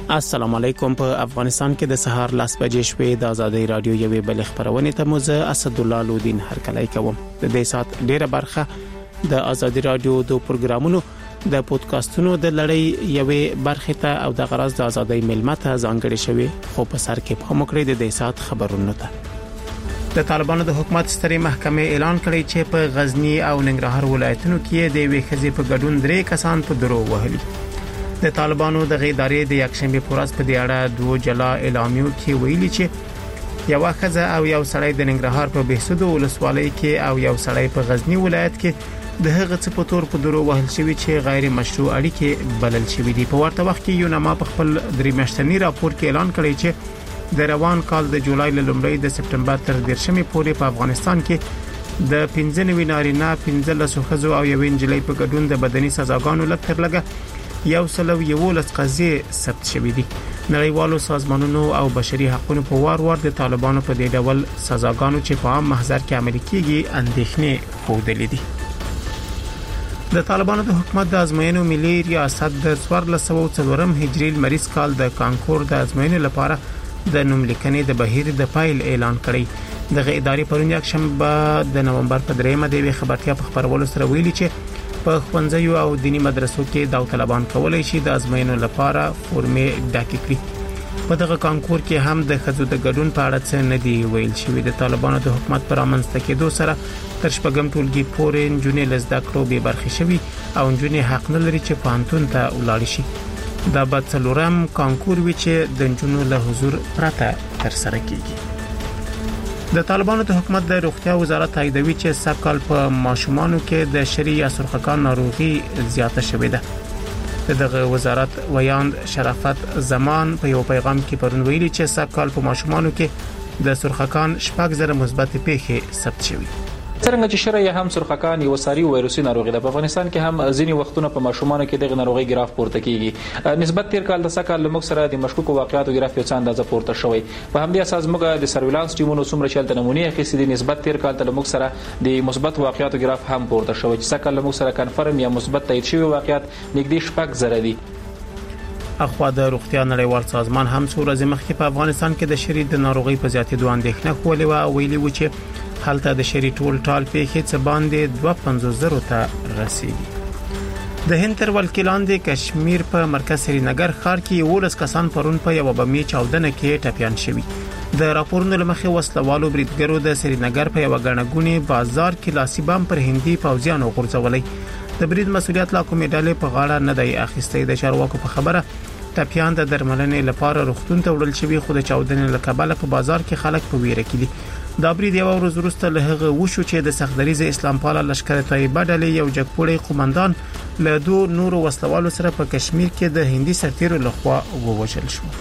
السلام علیکم. په افغانستان کې د سهار 10 بجې شوې د ازادي رادیو یوې بل خبرونه ته موزه اسد الله لودین هرکلی کوم. د دې سات ډیره برخه د ازادي رادیو د پروګرامونو د پودکاسټونو د لړۍ یوې برخه ته او د غرض د ازادي ملمت ځانګړي شوی خو په سر کې په مکرې د دې سات خبرونه ته د طالبانو د حکومت ستري محکمې اعلان کړی چې په غزنی او ننګرهار ولایتونو کې د وی خزي په ګډون 3 کسان په درو وهلي. د طالبانو د غیدارې د یکشنبه پورز په دیاړه دوه جلا اعلامیو کې ویلي چې یو خزه او یو سړی د ننګرهار په بهسود ولسوالۍ کې او یو سړی په غزنی ولایت کې د هغه څه په تور په درو وهل شوی چې غیر مشروع اړیکې بلل شوی دي. په ورته وخت کې یو نامه په خپل درې میاشتنی راپور کې اعلان کړی چې د روان کال د جولای له لومړۍ د سپټمبر تر 10مې پورې په افغانستان کې د 15 نارینه 15 خزو او یو انجلۍ په ګډون د بدني سزاګانو لکه لګه یو سلو یولس قضیې ثبت شوې دي. نړیوالو سازمانونو او بشري حقوقو په وار د طالبانو په دې ډول سزاګانو چې په عام محضر کې عملي کیږي اندېښنې خوندلې دي. د طالبانو د حکومت د ازموینو ملي ریاست د 1404 هجری لمریز کال د کانکور د ازموینو لپاره د نوملیکنې د بهیر د فایل اعلان کړی. دغه ادارې پرون یک شنبه د نومبر په 3مه د خبرتیا په خبرولو سره ویلي چې په ښوونځیو او دینی مدرسو کې داوطلبان کولای شي د ازموینو لپاره فورمې ډک کړي. په دغه کانکور کې هم د خزو د ګډون په اړه څه نه دی ویل شوی. د طالبانو د حکومت پر امنځته کېدو سره تر شپږم ټولګي پورې نجونې لزده کړو به برخه شوي او نجونې حق نه لري چې پانتون ته ولاړ شي. دا به څلورم کانکور وي چې د نجونو له حضور پرته تر سره کیږي. د طالبانو د حکومت د روغتیا وزارت تاییدوي چې سږکال په ماشومانو کې د شری یا سرخکان ناروغي زیاته شوې ده. دغه وزارت ویاند شرافت زمان په یو پیغام کې پرون ویلي چې سږکال په ماشومانو کې د سرخکان 6,000 مثبت پیښې ثبت شوې. څنګه چې شری یا هم سرخکان یو ساري وایروسي ناروغي ده په افغانستان کې هم ځینی وختونه په ماشومانو کې دغه ناروغي ګراف پورته کیږي. نسبت تیر کال د سکهال لمک سره د مشکوک واقعاتو ګراف یو څه اندازه پورته شوی. په همدې اساس موږ د سرویلانس ټیمونو څومره چلته نمونه اخیستې دي نسبت تیر کال ته لمک سره د مثبت واقعاتو ګراف هم پورته شوی چې سکهال لمک سره کنفرم یا مثبت تایید شوی واقعات نږدې 6,000 دي. اخوا د روغتیا نړیوال سازمان هم څو ورځې مخکې په افغانستان کې د شری د ناروغي په زیاتېدو اندېښنه کولې او ویلي و چې حالته د شری ټول پیښې څه باندې 250,000 ته رسیدي. د هند تر ولکې لاندې کشمیر په مرکز سرینگر ښار کې 19 کسان پرون په یو بمي چاودنه کې ټپيان شوي. د راپورونو لمخې وسلوالو بریدګرو د سرینگر په یو غړنګونی بازار کې لاسي بم پر هندي پوځیانو غورځولې. د برید مسولیت لا کومې ډلې په غاړه نه دی اخیستې. د چارواکو په خبره ټپيان د درملنې لپاره روغتون ته وړل شوی خو د چاودنې له کبله په بازار کې خلک په ویره کې دي. دا برید یو ورځ وروسته له هغه وشو چې د سختدریز اسلام پاله لشکره طیبه ډلې یو جګپوړی قومندان له دوه نورو وسلوالو سره په کشمیر کې د هندي سرتیرو لخوا ووژل شو.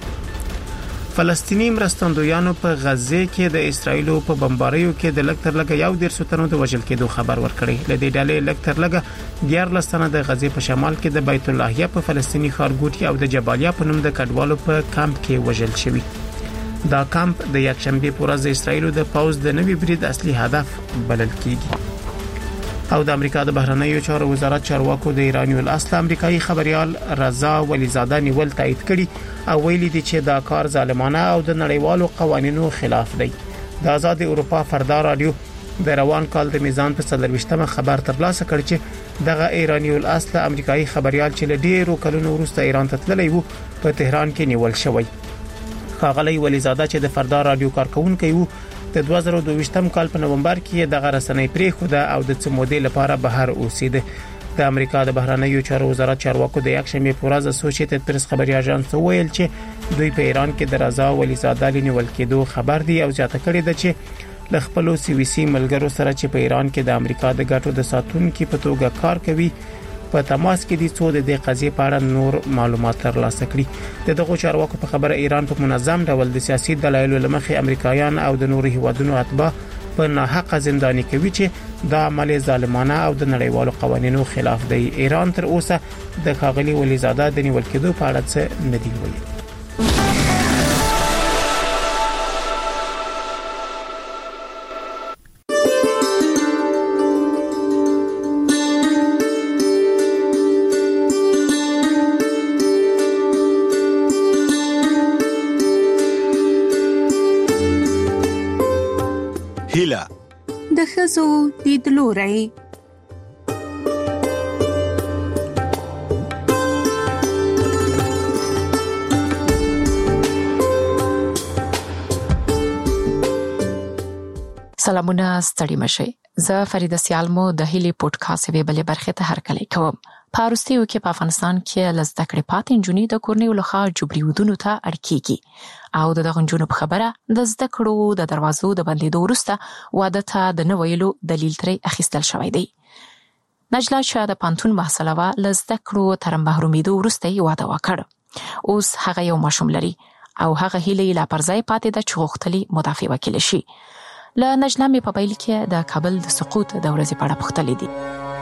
فلسطینی مرستندویانو په غزه کې د اسرایلو په بمباریو کې د لکتر لګه یو 150 تنو د وژل کېدو خبر ورکړی. لدې ډلې لکتر لګه 14 تنه د غزه په شمال کې د بیت الله په فلسطینی ښارګوټي او د جبالیا په نوم د کډوالو په کمپ کې وژل شوی. دا کمپ د یکشنبه پورز د اسرایلو د پوز د نوي برید اصلي هدف بلل کیږي. او د امریکا د بهرنیو چارو وزارت چارواکو د ایرانی الاصل امریکایي خبريال رضا ولیزاده نیول تایید کړي او ویلي دي چې دا کار ظالمانه او د نړیوالو قوانینو خلاف دی. د آزاد اروپا فردا رادیو د روان کال د میزان په 23مه خبر ترلاسه کړ چې دغه ایرانی الاصل امریکایي خبريال چې له ډیرو کلونو وروسته ایران ته تللی وو په تهران کې نیول شوی. خاغلی ولیزاده چې د فردا رادیو کارکونکو وو د 2022م کال په نومبر کې د غرسنۍ پریخوده او د څمودې لپاره بهر اوسیده. د امریکا د بهرنیو چارو وزارت چارواکو د یکشنبه پورز اسوسییټډ پریس خبري اژانس ویل چې دوی په ایران کې د رضا ولیزاده لنیول کېدو خبر دی او ځاته کړی دی چې ل خپل سی وی سی ملګرو سره چې په ایران کې د امریکا د ګټو د ساتونکو په توګه کار کوي په تماس کې دي څو د دې قضیې په اړه نور معلومات ترلاسه کړي. دغه چارواکو په خبره ایران په منظم ډول د سیاسي دلایلو لمخې امریکایان او د نورو هیوادونو اتباع په ناحق زنداني کوي چې دا عمل ظالمانه او د نړیوالو قوانینو خلاف دی. ایران تر اوسه د خاغلی ولیزاده د نیول کېدو په اړه څه نه دی ویلي. هیله د ښځو لیدلوری. سلامونه، ستړي مشئ. زه فریده سیالمو د هیلي پودکاسټ وی بلې برخه ته هرکلی کوم. په وروستیو کې په افغانستان کې لزده کړې پاتې نجونې د کورنیو لخوا جبري ودونو ته اړ کیږي او د دغه نجونو په خبره د زده کړو د دروازو د بندېدو وروسته واده ته د نه ویلو دلیل ترې اخیستل شوی دی. نجلا چې د پانتون محصله وه، لزده کړو تر محرومیدو وروسته یې واده وکړ. اوس هغه یو ماشوم لري او هغه هیله لا پر ځای پاتې ده چې غوښتلې مدافع وکیل شي. له نجلا مې په پیل کې د کابل د سقوط د ورځې په اړه پوښتلې دي.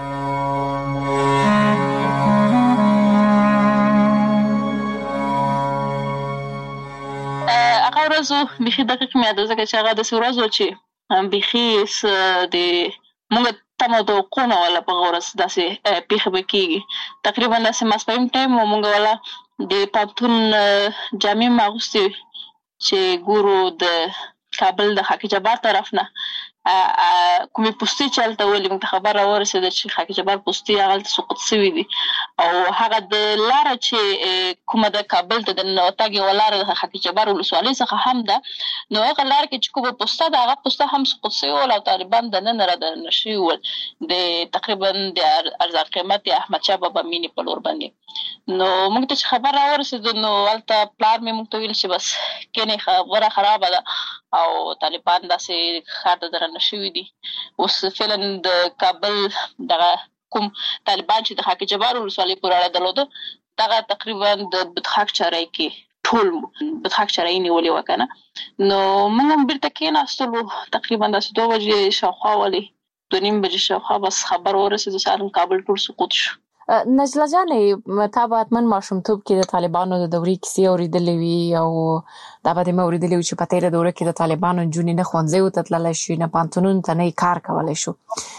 هغه ورځ بیخي دقیق مې یاد ځکه چې هغه داسې ورځ وه چې بیخي د موږ تمه توقع نه وله په هغه ورځ داسې پېښې به کېږي. تقریبا داسې ماسپښین ټایم و، موږ والا د پانتون جامې مې اغوستې وې چې ګورو د کابل د خاک جبار طرف نه کومې پوستې چې هلته ولې موږ ته خبر راورسېده چې خاک جبار پوستې هغلته سقوط سوي دي او هغه د لاره چې کومه د کابل ته د ننوتګ یوه لاره د خاک جبار ولسوالۍ څخه هم ده، نو هغه لاره کې چې کومه پوسته ده هغه پوسته هم سقوط سوي ول او طالبان دننه رادننه شوي ول د تقریبا د ارزان قیمت د احمدشاه بابا مینې په لور باندې. نو موږ ته چې خبر راورسېده نو هلته پلار مې موږ ته ویل چې بس کینې خبره خرابه ده او طالبان داسې ښار ته درنه شوي دي. اوس فعلا د کابل دغه کوم طالبان چې د خاک جبار ولسوالۍ پورې اړه درلوده دغه تقریبا د بدخاک چارۍ کې ټول بدخاک چارۍ نیولې وه که نه. نو موږ هم بیرته کېناستلو تقریبا داسې 2 بجې شاوخوا ولې 2:30 بجې شاوخوا بس خبر ورسېده چې هلته کابل ټول سقوط شو. نجلا جانې، تا به حتما ماشومتوب کې د طالبانو د دورې کیسې اورېدلې وي او دا به دې مې اورېدلې وي چې په تېره دوره کې د طالبانو نجونې نه ښوونځیو ته تللی شي، نه پوهنتونونو ته نه یې کار کولی شو.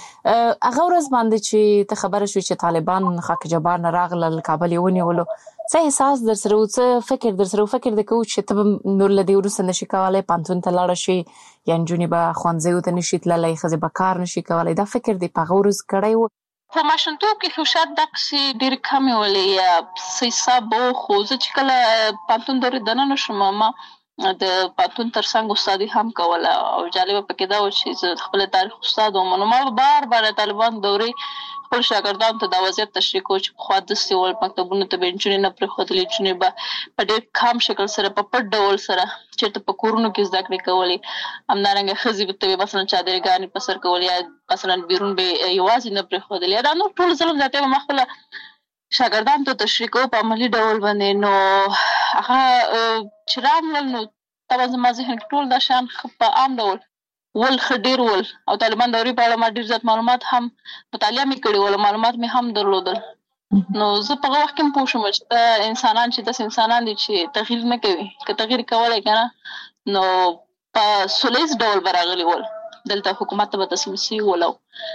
هغه ورځ باندې چې ته خبره شوې چې طالبان خاک جبار نه راغلل، کابل یې ونیولو، څه احساس در سره و، څه فکر در سره و؟ فکر دې کوو چې ته به نور له دې وروسته نشي کولی پوهنتون ته لاړه شي یا نجونې به ښوونځیو ته نشي تللی، ښځې به کار نشي کولی؟ دا فکر دې په هغه ورځ کړی و؟ په ماشومتوب کې خو شاید دقسې ډېرې کمې ولې یا څه حساب به و، خو زه چې کله پوهنتون دورې دننه شوم ما د پوهنتون تر څنګ استادي هم کوله او جالبه پکې دا و چې زه د خپل تاریخ استاد وم. نو ما بار بار د طالبان دورې خپل شاګردانو ته دا وضعیت تشریح کوو چې پخوا داسې ول مکتبونو ته به نجونې نه پرېښودلې، نجونې به په ډېر کم شکل سره په پټ ډول سره چېرته په کورونو کې زده کړې کولې. همدارنګه ښځې ته به مثلا چادرګانې په سر کولې یا مثلا بیرون به یوازې نه پرېښودلې. یا دا نور ټول ظلم زیاتی به ما خپله شاګردانو ته تشریح کوو په عملي ډول باندې. نو هغه چې راغلل نو طبعا زما ذهن کې ټول دا شیان په عام ډول ول ښه ډېر ول او طالبان دورې په اړه ما ډېر زیات معلومات هم مطالعه مې کړې ول، معلومات مې هم درلودل. نو زه په هغه وخت کې هم پوه شوم چې دا انسانان چې داسې انسانان دي چې تغییر نه کوي، که تغییر کولی که نه نو په سولیز ډول به راغلي ول. دلته حکومت ته به تسلیم سوي ول او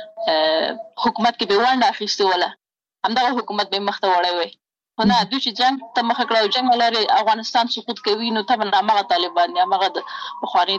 حکومت کې به ونډه اخیستې وله، همدغه حکومت به یې مخ ته وړی وی. خو نه، دوی چې جنګ ته مخه کړه او جنګ ولرې افغانستان سقوط کوي نو طبعا همغه طالبان دي، همغه د پخوانۍ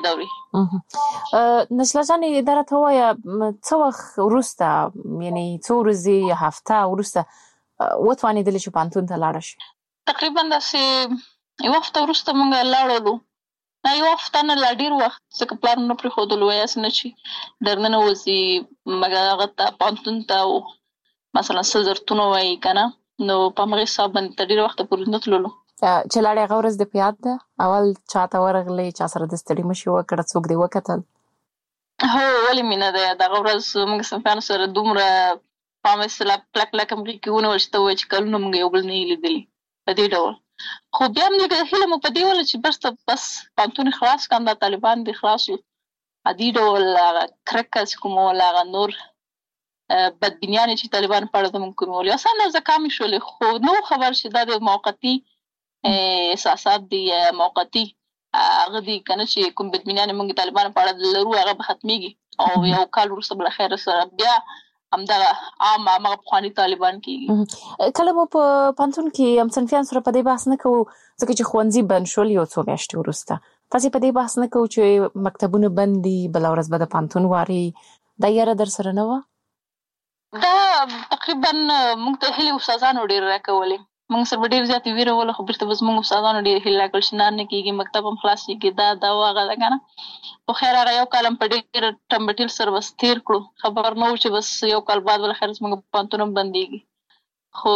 دورې. نجلا جانې، دا راته ووایه څه وخت وروسته، یعنې څو ورځې یا هفته وروسته وتوانېدلې چې پوهنتون ته لاړه شي؟ تقریبا داسې 1 هفته وروسته موږ لاړلو. نه 1 هفته نه، لا ډېر وخت، ځکه پلار مې نه پرېښودلو، ویاسې نه چې درننه وځي مګر هغه ته پوهنتون ته مثلا څه ضرورتونه وایي که نه، نو په همغې حساب باندې تر ډېره وخته پورې نه تللو. چې لاړې هغه ورځ دې په یاد ده؟ اول چا ته ورغلې، چا سره د ستړي مشي وکړه، څوک دې وکتل؟ هو، ولې مې نه ده یاد. هغه ورځ موږ صنفیانو سره دومره په عامه اصطلاح کلک کلک همغې کې ونیول چې ته ووایې چې کلونه موږ یو بل نه یې لیدلي په دې ډول. خو بیا هم لږه هیله مو په دې وله چې بس پوهنتون خلاص کړم، دا طالبان دې خلاص وو، عادي ډول هغه کرکه چې کومه وله، هغه نور بدبینیانې چې طالبان په اړه زموږ کومې ولې اسانه زه کامې شولې، خو نه خبر چې دا د موقتي احساسات دي یا موقتي هغه دي که نه چې کوم بدبینیانې موږ طالبانو په اړه لرو هغه به ختمېږي او 1 کال وروسته بالاخره سره بیا همدغه عام همغه پخواني طالبان کېږي. کله مو په پوهنتون کې هم صنفیانو سره په دې بحث نه کوو ځکه چې ښوونځي بند شول یو څو میاشتې وروسته، تاسو په دې بحث نه کوئ چې مکتبونه بند دي بل ورځ به د پانتون واري دا یاره در سره نه و؟ دا تقریبا موږ ته هیله استادانو ډیر راکولې. موږ سره ډیر زیات ویره ول، خو بیرته بس موږ استادانو ډیر هیله راکول چې نه کېږي، مکتب هم خلاص کېږي. دا واغه ده کنه. خو خیر هغه یو کال په ډیر ټمبټیل سره بس تیر کړو. خبر نه و چې بس یو کال بعد ول خیر موږ پانتون بنديږي. خو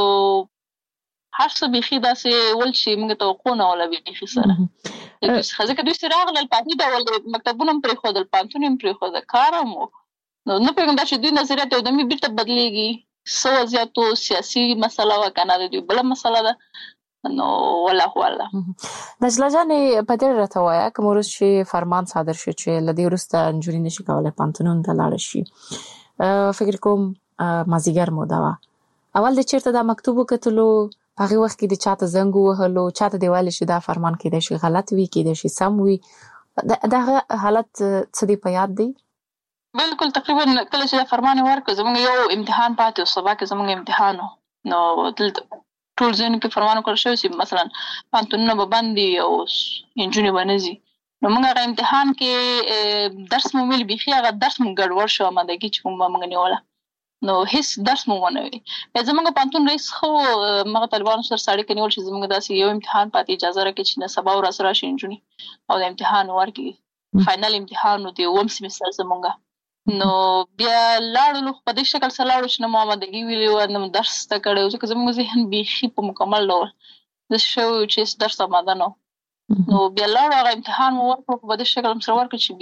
هر څه بيخي داسې ول چې موږ توقع نه ولا بيخي سره. ځکه دوی سره راغلل پاتې ډول مکتبونه پرې خودل، پانتون هم پرې خودل، کارم نو نه پیغام دا چې دوی نظریات یو دمي بیرته بدلېږي. سو وضعیتو سیاسي مسله وکنه د دوی بل مسله ده. نو والله نجلا جانې په دې راته وایا کوم ورځ چې فرمان صادر شو چې لدی ورسته انجوري نشي کولای پانتونون ته لاړ شي، فکر کوم مازیګر مو دا اول د چیرته دا مکتوب کتلو هغه وخت کې د چاته زنګ وهلو چاته دیواله شي دا فرمان کې د شي غلط وی کې د شي سم وی دا حالت څه دی په یاد دی؟ بالکل تقریبا کله چې فرمان ورکړ زموږ یو امتحان پاتې او سبا کې زموږ امتحان نو ټول ځین کې فرمان وکړ شو چې مثلا پانتونونه به باندې او انجونی باندې نو موږ هغه امتحان کې درس مو مل بيخي هغه درس مو ګډوډ شو مده کې چې موږ نیوله نو هیڅ درس مو ونه وي. زموږ پانتون رئیس خو موږ طالبانو سره ساړي کنيول چې زموږ داسې یو امتحان پاتې اجازه راکړي چې نه سبا ورځ راشي انجونی او د امتحان ورکړي فائنل امتحان دی ووم سیمستر زموږ. نو بیا لاړو په دې شکل سره لاړو چې محمدګي ویلو نو درس ته کړو چې زموږ ذهن بيخي په مکمل ډول د شو چې درس آماده نو بیا لاړو هغه امتحان مو ورکړو په دې شکل سره ورکړ چې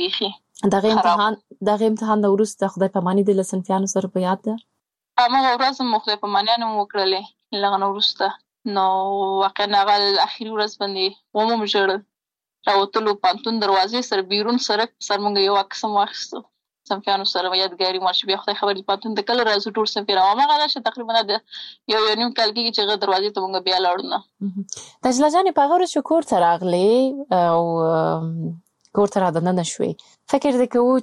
بيخي دغه امتحان د ورسته خدای په معنی د لسنفیانو سره په یاد ده هغه ورځ مو خدای په معنی نه وکړلې لغه ورسته نو واقعا هغه اخیری ورځ باندې ومو مجړ راوتلو پانتون دروازې سره بیرون سره سرمنګ یو اقسم واخستو سمفیانو سره یادګاری مارش بیا خدای خبر دې پاتون د کله راځو ټول سمفیرا ما غواړم چې تقریبا د یو نیم کال کې چې دروازې ته موږ بیا لاړو نه نجلا جانې په غوړ شکر تر اغلی او کور تر اده نه شوي فکر دې کوو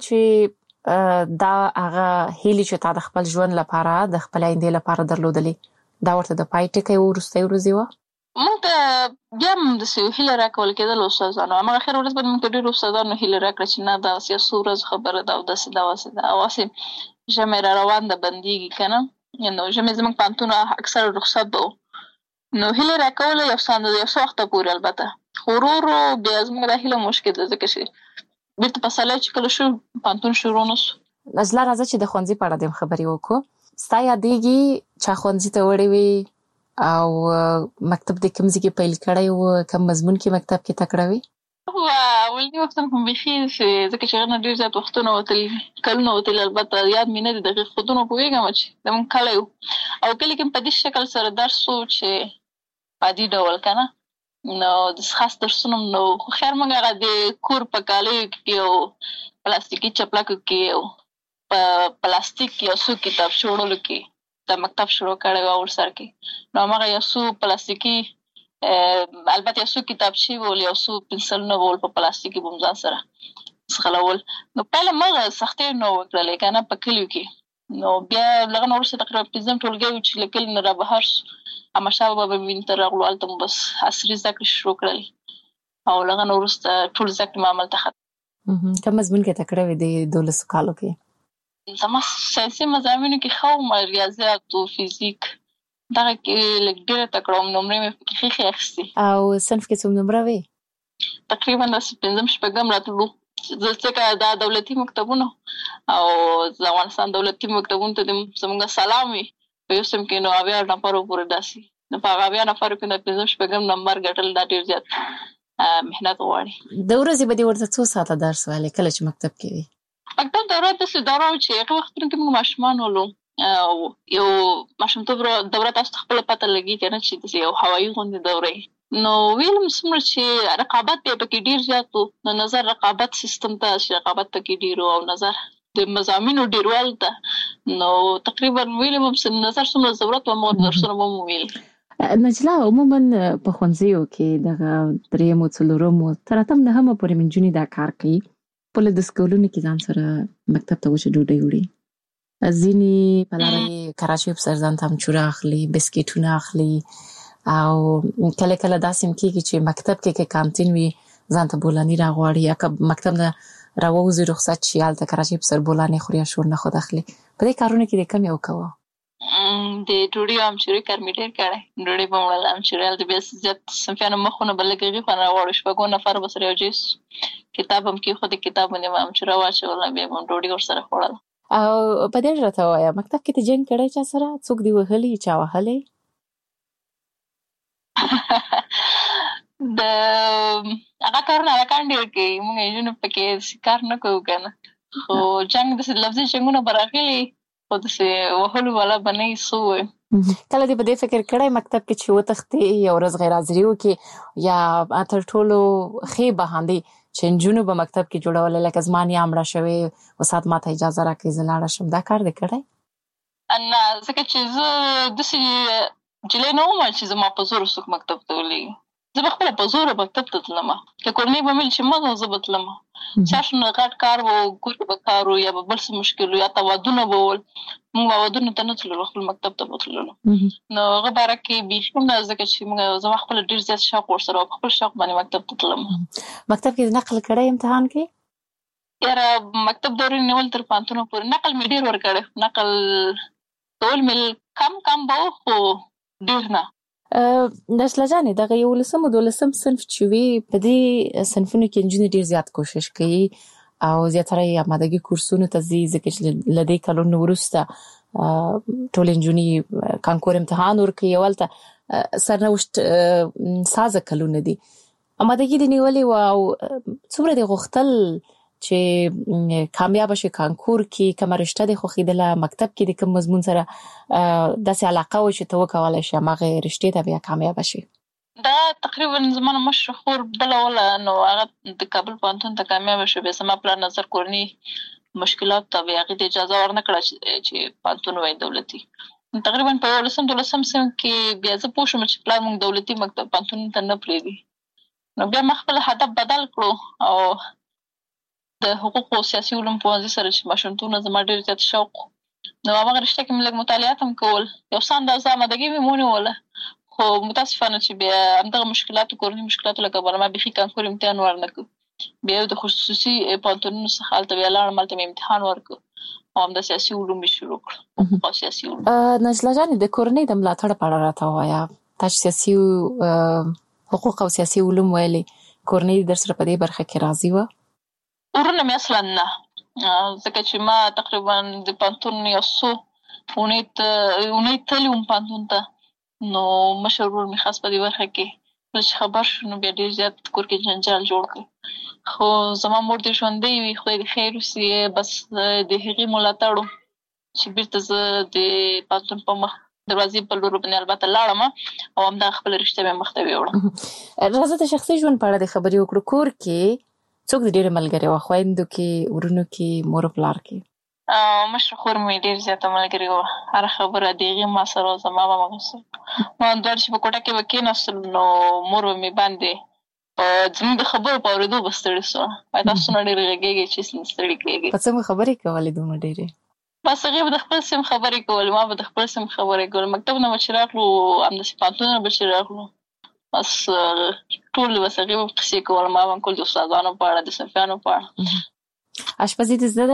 چې دا هغه هیلي چې تا د خپل ژوند لپاره د خپل آینده لپاره درلودلې دا ورته د پای ټکی ورسته ورځي و موږ ته بیا د هیله راکول کېدل استادانو هغه خیر ورځ باندې موږ ډېر استادانو هیله راکړه چې نه دا سیاسي ورځ خبره ده او د واسطه او واسه جمع روان ده بنديږي کنه نو جمع زموږ پانتون اکثر رخصت دو نو هیله راکول یو څنګه یو وخت پورې البته خورورو بیا زموږ د هیله مشکل ده ځکه چې بیرته په ساله چې کله شو پانتون شروع نو نجلا راځه چې د خوندزي په اړه د خبرې وکړو ستا یادېږي چې خوندزي ته وړې وي او مکتب د کوم ځای کې پیل کړی او کوم مضمون کې مکتب کې تکړه وي ولې وخت کوم بخي ځکه چې غن ډیر زیات وختونه وتل کلونه وتل البته یاد مې نه دي د خودونو کویګم چې د مون کله او کله کې په دې شکل سره درس چې پادي ډول کنه نو د خاص درسونو نو خیر مونږه د کور په کالو کې او پلاستیکي چپلاکو کې او په پلاستیک یو څو کتاب شوړل کې د مکتب شروع کړو او سر کې نو هغه یو څو پلاستیکي البته یو څو کتابچې ول یو څو پنسل نو ول په پلاستیکي بومځان سره سخلول نو په لمغه سختې نو وکړلې کنه په کلیو کې نو بیا لغه نور څه تقریبا پنځم ټولګي چې لکل نه را بهر اما شابه به وینتر غلوال ته بس عصري ذکر شروع کړل او لغه نور ټول ذکر معامل ته کوم مضمون کې تکړه وې د 12 کالو کې زما ساينسي مضامینو کې خو ریاضیات او فزیک دا کې لږ ډېر تکړه نمبر مې خېخي اخستي او صنف کې څوم نمبر وې تقریبا د 15 شپږم راتلو ځکه دا دولتي مکتبونه او افغانستان دولتي مکتبونه ته زموږ سلام وي په یو سم کې نو اویا نفر پورې داسي نو په اویا نفر کې د 15 شپږم نمبر ګټل دا ډېر زیات مهنت غواړي د ورځې به دې ورته څو ساعته درس وایي کله چې مکتب کې وي مکتب دوره د سدارو چې هغه وختونو کې موږ ماشومان ولو او یو ماشومتوب دوره تاسو خپل پته لګي کنه چې یو هوایي غونډه دوره نو ویلم سمره چې رقابت په کې ډیر زیاتو نو نظر رقابت سیستم ته چې رقابت پکې ډیرو او نظر د مضامینو ډیروال ته نو تقریبا ویلم نظر سمره ضرورت او موږ درسونه مو ویل نجلا عموما په خونځیو کې دغه دریم او څلورم تر اتم نه هم پورې منځونی دا کار کوي په د سکولونو کې ځان سره مکتب ته وځي ډوډۍ وړي ځینی په لارې کراچۍ په سر ځان ته چوره اخلي بسکټونه اخلي او کله کله داسې کېږي چې مکتب کې کانتین وي ځان ته بولانی راغواړي یا که مکتب نه راووځي رخصت شي هلته که راځي په سر بولانی خوري یا شور نه خود اخلي په دې کارونه کې د کم یو کوه د ډوډۍ امچوري کار مې ډېر کړی ډوډۍ به مړله امچوري هلته بیا زیات صنفیانو مخونه به لږ خوند راوړو شپږو نفر به سره یو ځای کتاب هم کېښود کتاب باندې به امچوره واچوله بیا به ډوډۍ ورسره خوړله او په دې راته ووایه مکتب کې ته جنګ کړی چا سره څوک دې وهلي چا وهلی د هغه کارونه هلکان ډېر کوي موږ نجونو پکې کار نه کوو که نه خو جنګ داسې لفظي جنګونه به راغلي خو داسې وهلو والا به نه وي څه ووایم کله دې په دې فکر کړی مکتب کې چې وتښتې یو ورځ غیر حاضري وکړې یا تر ټولو ښې بهاندې چې نجونو به مکتب کې جوړولې لکه زما نیا مړه شوې استاد ماته اجازه راکړي زه لاړه شم دا کار دې کړی نه ځکه چې زه داسې نجلۍ نه وم چې زما په زور څوک مکتب ته ولېږي زه به خپله په زوره مکتب ته تلمه که کورنۍ به مې چې مه زه به تلمه چا شنه غټ کار و ګور به کار و یا به بل څه مشکل و یا ته ودونه به ول موږ به ودونو ته نه تللو خپل مکتب ته به تللو نو هغه باره کې بیخي نه ځکه چې موږ زما خپله ډېر زیات شوق ورسره و په خپل شوق باندې مکتب ته تلم مکتب کې نقل کړی امتحان کې یاره مکتب دورې نیول تر پوهنتونه پورې نقل مې ډېر ورکړی نقل کول مې کم به و خو ډېر نه نشله جانې دغه 11 او 12 صنف چې وي په دې صنفونو کې نجونې ډېر زیات کوشش کوي او زیاتره یې آمادګي کورسونو ته ځي ځکه چې له دې کلونو وروسته ټولې نجونې کانکور امتحان ورکوي او هلته سرنوشت سازه کلونه دي آمادګي دې نیولې وه او څومره دې غوښتل چې کامیاب شي کانکور کې کومه رشته دې خوښېدله مکتب کې د کوم مضمون سره داسې علاقه و چې ته وکولی شي هماغې رشتې ته بیا کامیابه شي دا تقریبا زما نه مشره خور بله وله نو هغه د کابل پوهنتون ته کامیابه شو بیا زما پلار نظر کورني مشکلات ته بیا هغې ته اجازه ورنه کړه چې پوهنتون وایي دولتي تقریبا په 11 12 صنف کې بیا زه پوه شوم چې پلار موږ دولتي مکتب پوهنتون ته نه پرېږدي نو بیا ما خپل هدف بدل کړو او د حقوقو او سیاسي علومو پوهنځي سره چې ماشومتوب نه زما ډېر زیات شوق نو هماغه رشته کې مې لږ مطالعات هم کول یو څه اندازه آمادګي مې ونیوله خو متاسفانه چې بیا همدغه مشکلاتو کورني مشکلاتو له کبله ما بیخي کانکور امتحان ورنه کړ بیا یو د خصوصي پوهنتونونو څخه هلته بیا لاړم هلته مې امتحان ورکړ او همدا سیاسي علوم مې شروع کړ حقوق او سیاسي علوم نجله جانې د کورنۍ د ملاتړ په اړه راته ووایه تا چې سیاسي حقوق او سیاسي علوم ویلې کورنۍ در سره په دې برخه کې راضي وه ورونه مې اصلا نه ځکه چې ما تقریبا د پوهنتون یو څو اونۍ تللې وم پوهنتون ته نو مشر ورور مې خاص په دې برخه کې کله چې خبر شو نو بیا ډېر زیات کور کې جنجال جوړ کړ خو زما مور دې ژوندۍ وي خدای دې خیر وسي بس د هغې ملاتړ و چې بېرته زه د پوهنتون په مخ دروازې په لور باندې البته لاړم او همدغه خپله رشته مې مخته ویوړم راځه د شخصي ژوند په اړه دې خبرې وکړو کور کې څوک د ډېرې ملګري وه خویندو کې ورونو کې مور او پلار کې مشره خور مې ډېر زیاته ملګري وه هره خبره د هغې ما سره وه زما به مغه سره نو دواړه چې په کوټه کې به کېناستلو نو مور به مې باندې په زموږ د خبرو په اورېدو به ستړې سوه وایي تاسو څومره ډېر غږېږئ چې ستړي کېږئ په څه مو خبرې کولې دومره ډېرې بس هغې به د خپل سیم خبرې کولې ما به د خپل سیم خبرې کولې مکتب نه به چې راغلو همداسې پوهنتون نه به چې راغلو بس ټول بس هغې به قصې کول ما به کول د استادانو په اړه د صنفیانو په اړه اشپزي دې زده ده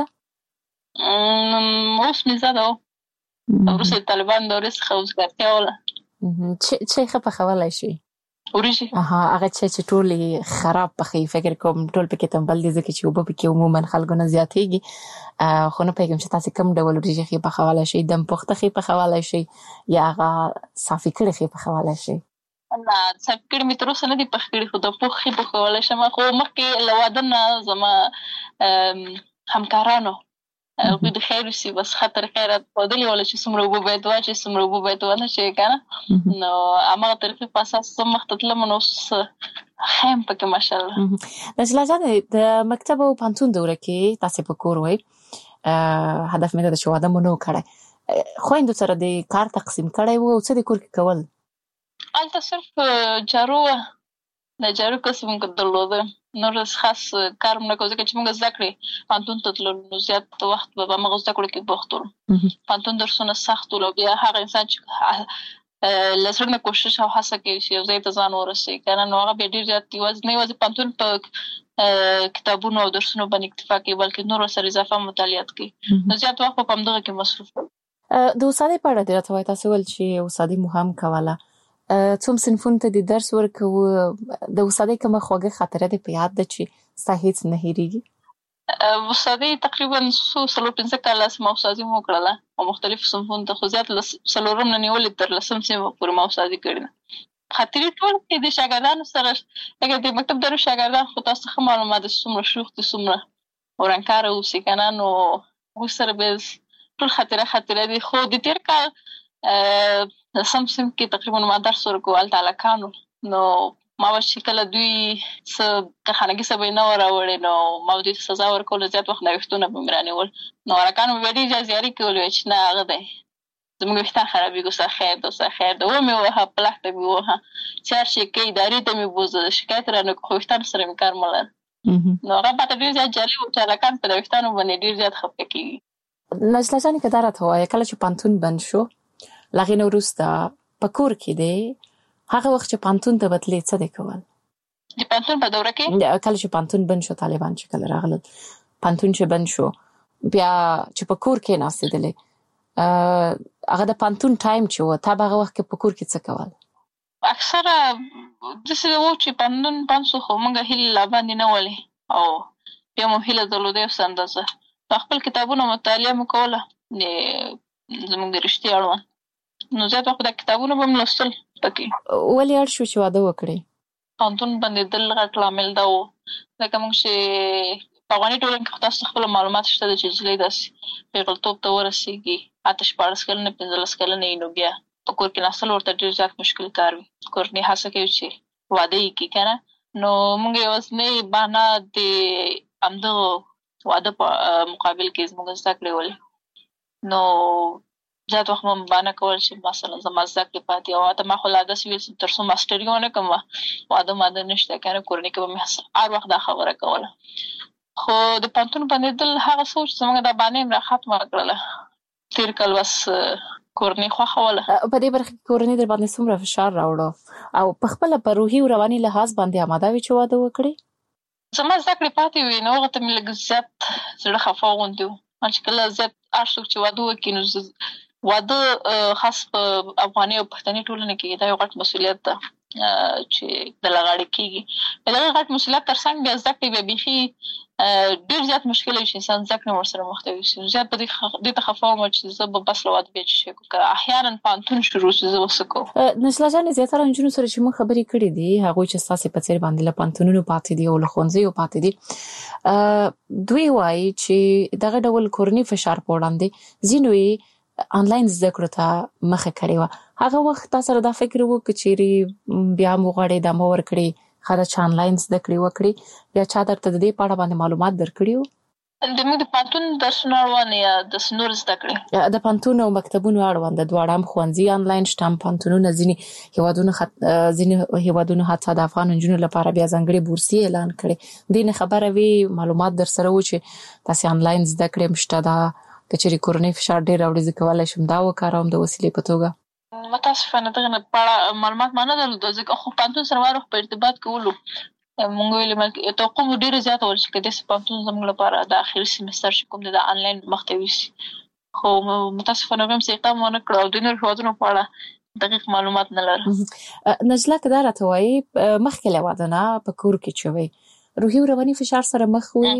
اوس مې زده وه وروسته د طالبانو دورې څخه وزګارتیا وله چې ښه پخولی شي وریجې هغه چې ټولې خراب پخوي فکر کوم ټول پکې تنبل دي ځکه چې اوبه پکې عموما خلکو نه زیاتېږي خو نه پوهېږم چې تاسې کوم ډول وریجې ښې پخولی شئ دم پخته ښې پخولی شئ یا هغه صافي کړې ښې پخولی شئ نه صافي کړي مې تر اوسه نه دي پخ کړي خو د پوخ ښې پخولی شم خو مخکې له واده نه زما همکارانو هغوی د خیر وسي بس ښه طریقه یې راته ښودلې وله چې څومره اوبه باید واچوې څومره اوبه باید ونچوې که نه نو هماغه طریقې په اساس زه مخته تلم نو اوس ښه یم پکې ماشاءالله نجله جانې د مکتب او پوهنتون دوره کې تاسې په کور وئ هدف مې دا ده چې واده مو نه و کړی خویندو سره د کار تقسیم کړی و او څه د کور کې کول هلته صرف جارو وه د جارو کس موږ درلوده نور خاص کار هم نه کوو ځکه چې موږ زده کړې پوهنتون ته تللو نو زیات وخت به هماغه زده کړو کې بوخت ولو پوهنتون درسونه سخت ول او بیا هغه انسان چې لسرنه کوشش او هڅه کوي چې یو ځای ته ځان ورسوي کنه نو هغه به ډیر زیات یوازې پانتون په کتابونو او درسونو باندې اکتفا کوي بلکې نور سره اضافه مطالعات کوي نو زیات وخت په همدغه کې مصروف د استادۍ په اړه درته وایي تاسو ول چې استادۍ مو هم کوله څوم صنفونو ته د درس ورکو د استادۍ کومه خوږه خاطره ده په یاد ده چې ستا هیڅ نه هېرېږي استادۍ تقریبا 15 کاله ما استادۍ مو کړله او مختلف صنفونو ته خو زیات څلورم نه نیولې تر 10 سیمه پورې ما استادۍ کړې خاطرې ټول کې د شاګردانو سره لکه د مکتب درو شاګردان خو تاسو څه معلومات څومره شوخ دي څومره ورانکار اوسې کنه نو موږ سره به ټول خاطره دي خو د تیر کال سم کې تقریبا ما درس ورکو التالکانو نو ما چې کله دوی څه خانګي سبې نه راوړې نو ما دوی سزا ورکول زیات وخت نه وختونه به مرانول نو راکانو به ډېر اجازه کولې چې نه هغه دی زموږ وختان خرابې ګوسه خیر دا و مې وه پلاټ مې وه چار شي کې ادارې ته مې بوزه شکایت را نه خو وختان سره مې کار ملل نو هغه پته ډېر زیات جالب و چې راکان په وختانو باندې ډېر زیات خپه کیږي نجله جانې که دا راته وایه کله چې پانتون بند شو له هغې نه وروسته په کور کې دی هغه وخت چې پانتون ته بتلې څه دی کول د پانتون په دوره کې کله چې پانتون بند شو طالبان چې کله راغلل پانتون چې بند شو بیا چې په کور کې ناستېدلې هغه د پانتون ټایم چې و تا به هغه وخت کې په کور کې څه کول اکثره داسې و چې پانتون بند شو خو موږ هیلې لا باندې نه ولې او بیا مو هیله درلوده اوس اندازه خپل کتابونه مطالعه مو کوله زموږ د رښتیا اړوند نو زیات وخت د کتابونو به مې لوستل پکې ولې اړ شو چې واده وکړې پانتون بندېدل غټ لامل دا و لکه موږ چې په افغاني ټولنه کې تاسو خپل معلومات شته چې نجلۍ داسې پیغلتوب ته ورسېږي 14 کلنه 15 کلنه نو بیا په کور کې ناستل ورته ډېر زیات مشکل کار وي کورنۍ هڅه کوي چې واده یې کړي که نه نو موږ یوازینۍ بهانه د همدغه واده په مقابل کې زموږ زده کړې ولې نو زیات وخت مې بانه کول چې مثلا زما زده کړې پاتې او ته ما خو لا داسې ویل تر څو ماسټري ونه کړم واده نشته که نه کورنۍ کې به مې هر وخت دا خبره کوله خو د پانتون بندېدل هغه څه و چې زموږ دا بانه یې را ختمه کړله تېر کال بس کورنۍ خوښوله په دې برخه کې کورنۍ در باندې څومره فشار راوړه او په خپله په روحي او رواني لحاظ باندې اماده وي چې واده وکړي زما زده کړې پاتې وي نو هغه ته مې لږ زیات زړه خفه غوندې و چې کله زیات هر څوک چې واده وکړي نو واده خاص په افغاني او پښتني ټولنه کې دا یو غټ مسؤلیت ده چې د لغاړې کېږي دغه غټ مسؤلیت تر څنګ بیا زده کړې بیا بیخي ډېر زیات مشکل وي چې انسان زده کړې ورسره مخ ته وي زیات په دې ته خفه وم چې زه به بس له واده بیا چې شی کوم که احیانا پانتون شروع شي زه به څه کوم نجله جانې زیاتره نجونو سره چې موږ خبرې کړې دي هغوی چې ستاسې په څېر باندې له پانتونونو پاتې دي او له ښوونځیو پاتې دي دوی وایي چې دغه ډول کورني فشار په وړاندې ځینو یې آنلاین زده کړو ته مخه کړې وه هغه وخت تا سره دا فکر و که چیرې بیا مو غواړې ادامه ورکړې ښه ده چې آنلاین زده کړې وکړې یا چا درته د دې په اړه باندې معلومات درکړي وو د موږ د پانتون درسونه اړوند یا د نور زده کړې د پانتون او مکتبونو اړوند د دواړه هم ښوونځي آنلاین شته هم پانتونونه ځینې هیوادونو حتی د افغان نجونو لپاره بیا ځانګړې بورسي اعلان کړې دې نه خبره وي معلومات در سره و چې تاسې آنلاین زده کړې هم شته ده که چېرې کورنۍ فشار ډېر راوړي زه کولی شم دا وکاروم د وسیلې په توګه متاسفانه دغه نه په اړه معلومات ما نه درلوده ځکه خو پانتون سره هر وخت په ارتباط کې ولو موږ ویلې توقع مو ډېره زیاته وه چې که داسې پانتون زموږ لپاره د اخري سیمستر چې کوم دی د آنلاین مخ ته یوسي خو متاسفانه هغوی هم څه اقدام ونه کړه او د نورو هېوادونو په اړه دقیق معلومات نه لرم نجله که دا راته وایي مخکې له واده نه په کور کې چې وی روحي او رواني فشار سره مخ وي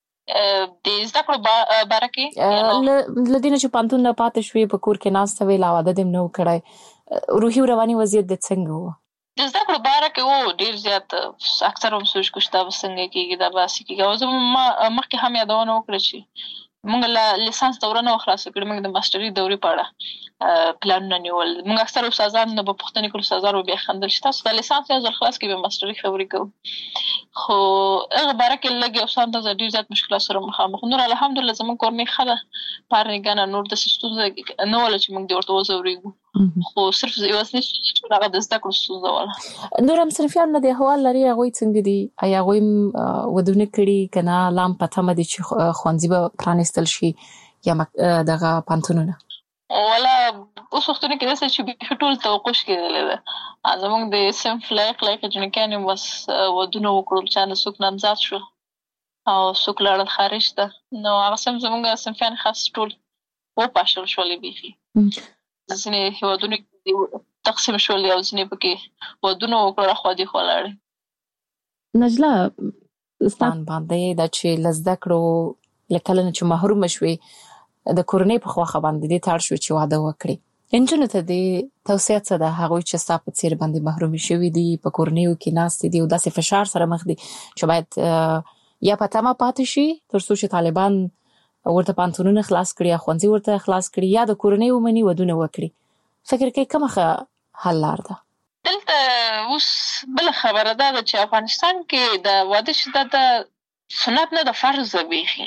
د زده کړو باره کې له دې نه چې پانتون نه پاتې شوې په کور کې ناسته وې لا واده دې هم نه و کړی روحي او رواني وضعیت دې څنګه و د زده کړو باره کې و ډېر زیات اکثر هم سوچ کوو چې دا به څنګه کېږي دا به هسې کېږي او زه مخکې هم یادونه وکړه چې موږ له لیسانس دوره نه وه خلاصه کړې موږ د ماسټري دورې په اړه پلانونه نیول موږ اکثر استادان نه به پوښتنې کول استادان به بیا خندل چې تاسو د لیسانس یو ځل خلاص کړئ بیا ماسټري خبرې کوو خو هغه باره کې لږ یو څه اندازه ډېر زیات مشکلات سره مخامخ نور الحمدلله زموږ کورنۍ ښه ده پارنګانه نور داسې ستونزه نه وله چې موږ دې ورته وځورېږو خو صرف یوازینۍ ستونزه هغه د زده کړو ستونزه وله نور هم صنفیان نه دې احوال لري هغوی څنګه دي ایا هغوی ودونه کړي که نه لا هم په تمه دي چې ښوونځي به پرانیستل شي یا دغه پانتونونه ولا اوس وختونه کې داسې چې بیخي ټول توقف کېدلی ده. زموږ د صنف لایق جنکیانې بس ودونه وکړل، چا نه څوک نامزاد شو او څوک لاړل خارج ته. نو هغه زموږ صنفیان خاص ټول وپاشل شولې بیخي. ځینې هېوادونو کې تقسیم شولې او ځینې پکې ودونه وکړل، خوا دې خوا لاړې. نجله ستان باندې دا چې له زده کړو له کله نه چې محروم شوې د کورنۍ په خواخه باندې دې ته اړ شو چې واده وکړې. نجونو ته دې توصیه څه ده هغوی چې ستا په څېر باندې محرومې شوي دي، په کورنیو کې ناستې دي او داسې فشار سره مخ دي چې باید یا په تمه پاتې شي تر څو چې طالبان ورته پانتونونه خلاص کړي یا ښوونځي ورته خلاص کړي یا د کورنۍ ومني ودونه وکړي. فکر کوي کومه ښه حل لار ده؟ دلته اوس بله خبره دا ده چې افغانستان کې د واده شدت د سنت نه د فرض ده. بیخي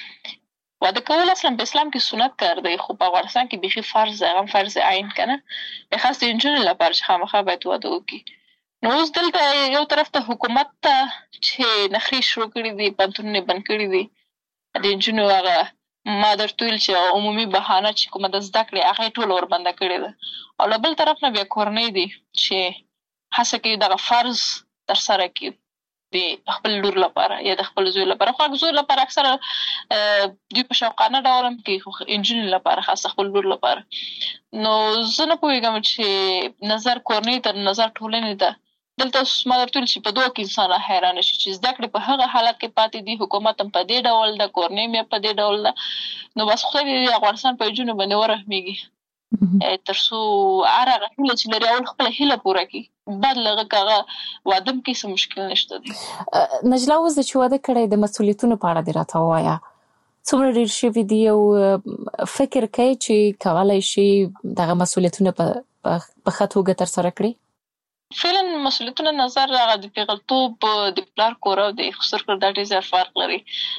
واده کول اصلا په اسلام کې سنت کار دی، خو په افغانستان کې بیخي فرض ده، هغه فرض عین که نه، خاص د نجونو لپاره چې خامخا باید واده وکړي. نو اوس دلته یو طرف ته حکومت ته چې نخرې شروع کړي دي، پوهنتونونه یې بند کړي دي، د نجونو هغه ما درته ویل چې عمومي بهانه چې کومه د زده کړې هغه یې ټوله وربنده کړې ده. او له بل طرف نه بیا کورنۍ دي چې هڅه کوي دغه فرض ترسره کړي د خپل لور لپاره یا د خپل زوی لپاره. خو زوی لپاره اکثره دوی په شوقانه ډول هم کوي، خو نجونې لپاره خاصه خپل لور لپاره. نو زه نه پوهېږم چې نظر کورنۍ ته نظر ټولنې ته دلته ما درته ویل چې په دوه کې انسان حیرانه شي چې زده کړې په هغه حالت کې پاتې دي، حکومت هم په دې ډول ده، کورنۍ هم په دې ډول ده. نو بس خدای دې د افغانستان په نجونو باندې ورحمېږي تر څو هر هغه هیله چې لري اول خپله هیله پوره کړي، بعد له هغه که هغه واده هم کوي څه مشکل نشته دی. نجله اوس چې واده کړی د مسؤلیتونو په اړه دې راته ووایه، څومره ډېر شوي دي او فکر کوي چې کولی شي دغه مسؤلیتونه په ښه توګه ترسره کړي؟ فعلا مسؤلیتونه نظر هغه د پیغلتوب د پلار کور او د خسر کور دا ډېر زیات فرق لري.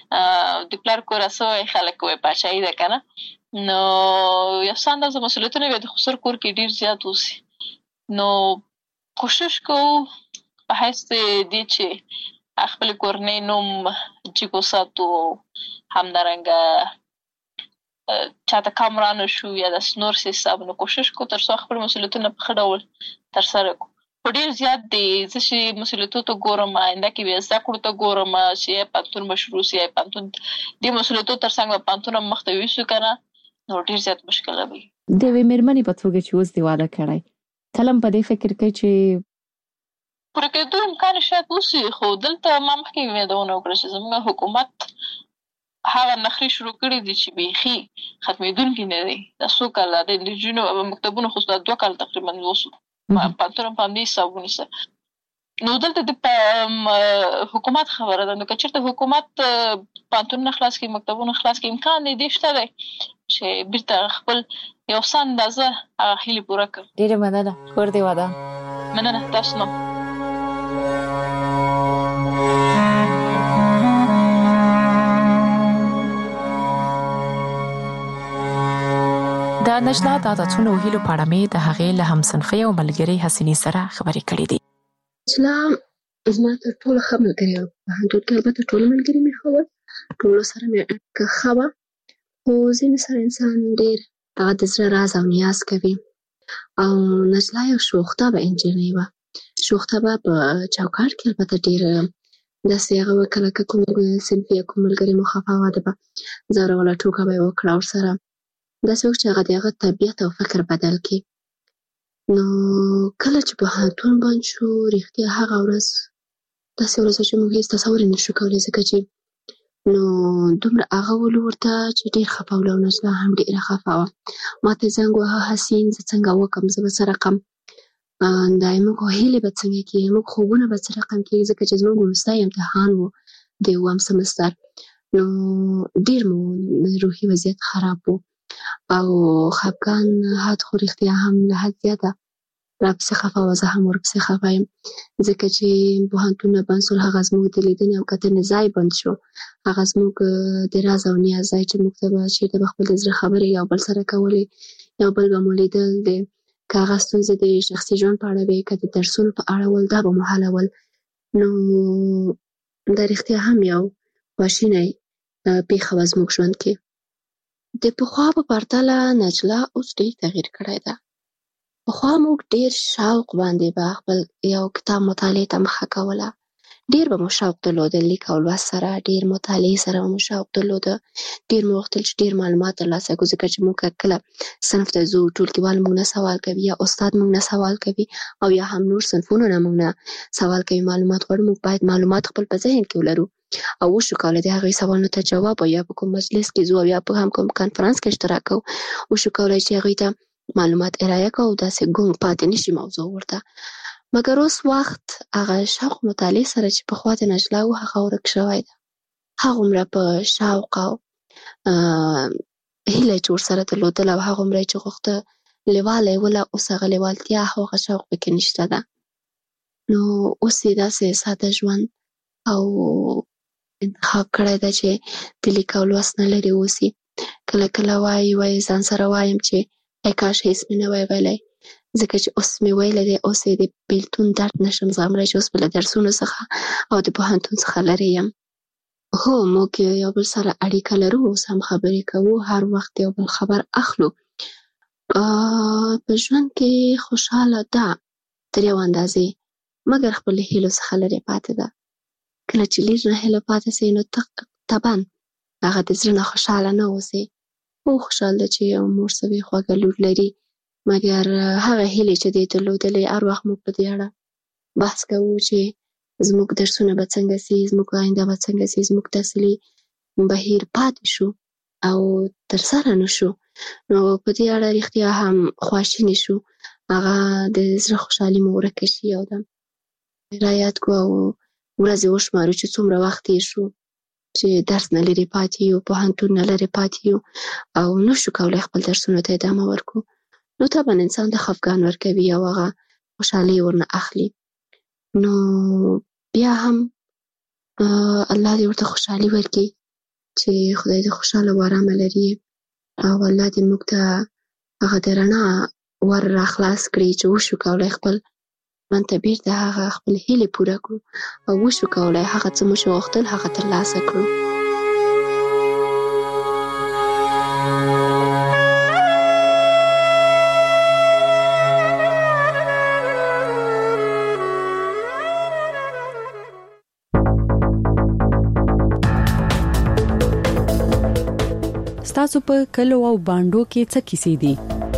د پلار کور څه وایي خلک وایي پاچاهي ده که نه، نو یو څه اندازه مسؤلیتونه بیا د خسر کور کې ډېر زیات اوسي. نو کوشش کوو په حیث د دې چې خپلې کورنۍ نوم جګ وساتو، همدارنګه چاته کم رانه شو یا داسې نور څه حساب. نو کوشش کوو تر څو خپل مسؤلیتونه په ښه ډول ترسره کړو. خو ډېر زیات دی زه چې مسؤلیتو ته ګورم، آینده کې بیا زده کړو ته ګورم چې یا پوهنتون به شروع سي یا پوهنتون دې مسؤلیتو تر څنګ به پوهنتون هم مخته یوسو که نه، نو ډېر زیات مشکله وي. د یوې مېرمنې په توګه چې اوس دې واده کړی، کله هم په دې فکر کوي چې پوره کېدو امکان شاید وسي، خو دلته ما مخکې یادونه وکړه چې زموږ حکومت هغه نخرې شروع کړي دي چې بیخي ختمېدونکي نه دی. دا څو کاله د نجونو مکتبونو خو 2 کاله تقریبا وسو، پوهنتون هم په همدې حساب ونیسه. نو دلته د حکومت خبره ده. نو که چېرته حکومت پوهنتونونه خلاص کړي، مکتبونه خلاص کړي، امکان دی دې شته دی چې بېرته خپل یو څه اندازه هغه هیلې پوره کړي. ډېره مننه. کور دې ودان. مننه تاسو نه. د نجله د عادتونو او هیلو په اړه مې د هغې له همصنفۍ او ملګرې حسینې سره خبرې کړې دي. نجله زما تر ټولو ښه ملګرې وه. پوهنتون کې البته ټول ملګري مې ښه ول، ټولو سره مې اړیکه ښه وه، خو ځینې سره انسان ډېر هغه د زړه راز او نیاز کوي. او نجله یو شوخطبه نجلۍ وه. شوخطبه په چوکاټ کې البته ډېر داسې هغه وه کله که کوم صنفي یا کوم ملګري مو خفه وه د به ځوروله ټوکه به یې وکړه ورسره، داسې وخت چې هغه د هغه طبیعت او فکر بدل کړي. نو کله چې پوهنتون بند شو، رښتیا هغه ورځ داسې ورځ چې موږ هېڅ تصور یې نشو کولی، ځکه چې نو دومره هغه ولو ورته چې ډېر خفه وله او نجله هم ډېره خفه وه. ما ته یې زنګ وهه حسین زه څنګه وکړم، زه به څه رقم دا زموږ هیلې به څنګه کېږي، زموږ خوبونه به څه رقم کېږي، ځکه چې زموږ وروستی امتحان و د 2م سمستر. نو ډېر مو روحي وضعیت خراب و او خفګان حد خو رښتیا هم له حد زیاته راپسې خفه وه، زه هم ورپسې خفه یم، ځکه چې پوهنتونونه بند شول، هغه زموږ د لیدنې او کتنې ځای بند شو، هغه زموږ د راز او نیاز ځای چې موږ ته به چېرته به خپل د زړه خبرې یو بل سره کولې، یو بل به مو لیدل، که هغه ستونزې د شخصي ژوند په اړه وې، که د درسونو په اړه ول، دا به مو حلول. نو دا رښتیا هم یو خواشینی پېښه وه زموږ ژوند کې. د پخوا په پرتله نجله اوس ډېر تغییر کړی ده. پخوا موږ ډېر شوق باندې به خپل یو کتاب مطالعې ته مخه کوله. ډېر به مو شوق درلوده، لیک او لوست سره، ډېر مطالعې سره به مو شوق درلوده. ډېر مو غوښتل چې ډېر معلومات ترلاسه کړو، ځکه چې موږ کله صنف ته ځو، ټولګیوال موږ نه سوال کوي یا استاد موږ نه سوال کوي او یا هم نور صنفونو نه موږ نه سوال کوي، معلومات غواړو. موږ باید معلومات خپل په ذهن کې ولرو او وشو کولی د هغوی سوالونو ته جواب، او یا په کوم مجلس کې ځو او یا په هم کوم کنفرانس کې اشتراک کوو، وشو کولی چې هغوی ته معلومات ارائه کوو او داسې ګونګ پاتې نشي موضوع ورته. مګر اوس وخت هغه شوق مطالعې سره چې پخوا د نجله و هغه ورک شوی ده. هغومره په شوق او هیله چې ورسره درلودله او هغومره چې غوښته لیواله یې وله، اوس هغه لیوالتیا او هغه شوق پکې نشته ده. نو اوس یې داسې ساده ژوند او انتخاب کړی ده چې د لیک او لوست نه لرې اوسي. کله کله وایي ځان سره وایم چې ای کاش هېڅ مې نه وای ویلی، ځکه چې اوس مې ویلی دی، اوس یې د بېلتون درد نشم زغملی چې اوس به له درسونو څخه او د پوهنتون څخه لرې یم. هو، موږ یو بل سره اړیکه لرو، اوس هم خبرې کوو، هر وخت یو بل خبر اخلو. په ژوند کې خوشحاله ده تر یو اندازې، مګر خپل هیلو څخه لرې پاتې ده. کله چې لږ نه هیله پاتې سي نو طبعا هغه د زړه نه خوشحاله نه اوسي. او خوشحال ده چې یو مور سوې خوږه لور لري، مګر هغه هیلې چې دې درلودلې، هر وخت موږ په دې اړه بحث کوو چې زموږ درسونه به څنګه سي، زموږ آینده به څنګه سي، زموږ تحصیلي بهیر پاتې شو او ترسره نه شو. نو په دې اړه رښتیا هم خواشینې شو، هغه د زړه خوشحالي مو ورکه شي او ده رایاد کړو او ورځې وشمارو چې څومره وخت تېر شو چې درس نه لرې پاتې یو، پوهنتون نه لرې پاتې یو او نه شو کولی خپل درسونو ته ادامه ورکړو. نو طبعا انسان ته خفګان ورکوي او هغه خوشحالي ورنه اخلي. نو بیا هم الله دې ورته خوشحالي ورکړي چې خدای دې خوشحاله او ارامه لري او الله دې موږ ته هغه د رڼا ور راخلاص کړي چې وشو کولی خپل ژوند ته بېرته هغه خپل هیلې پوره کړو او وشو کولی هغه څه مو چې غوښتل هغه ترلاسه کړو. ستاسو په کلو او باندو کې څه کیسې دي؟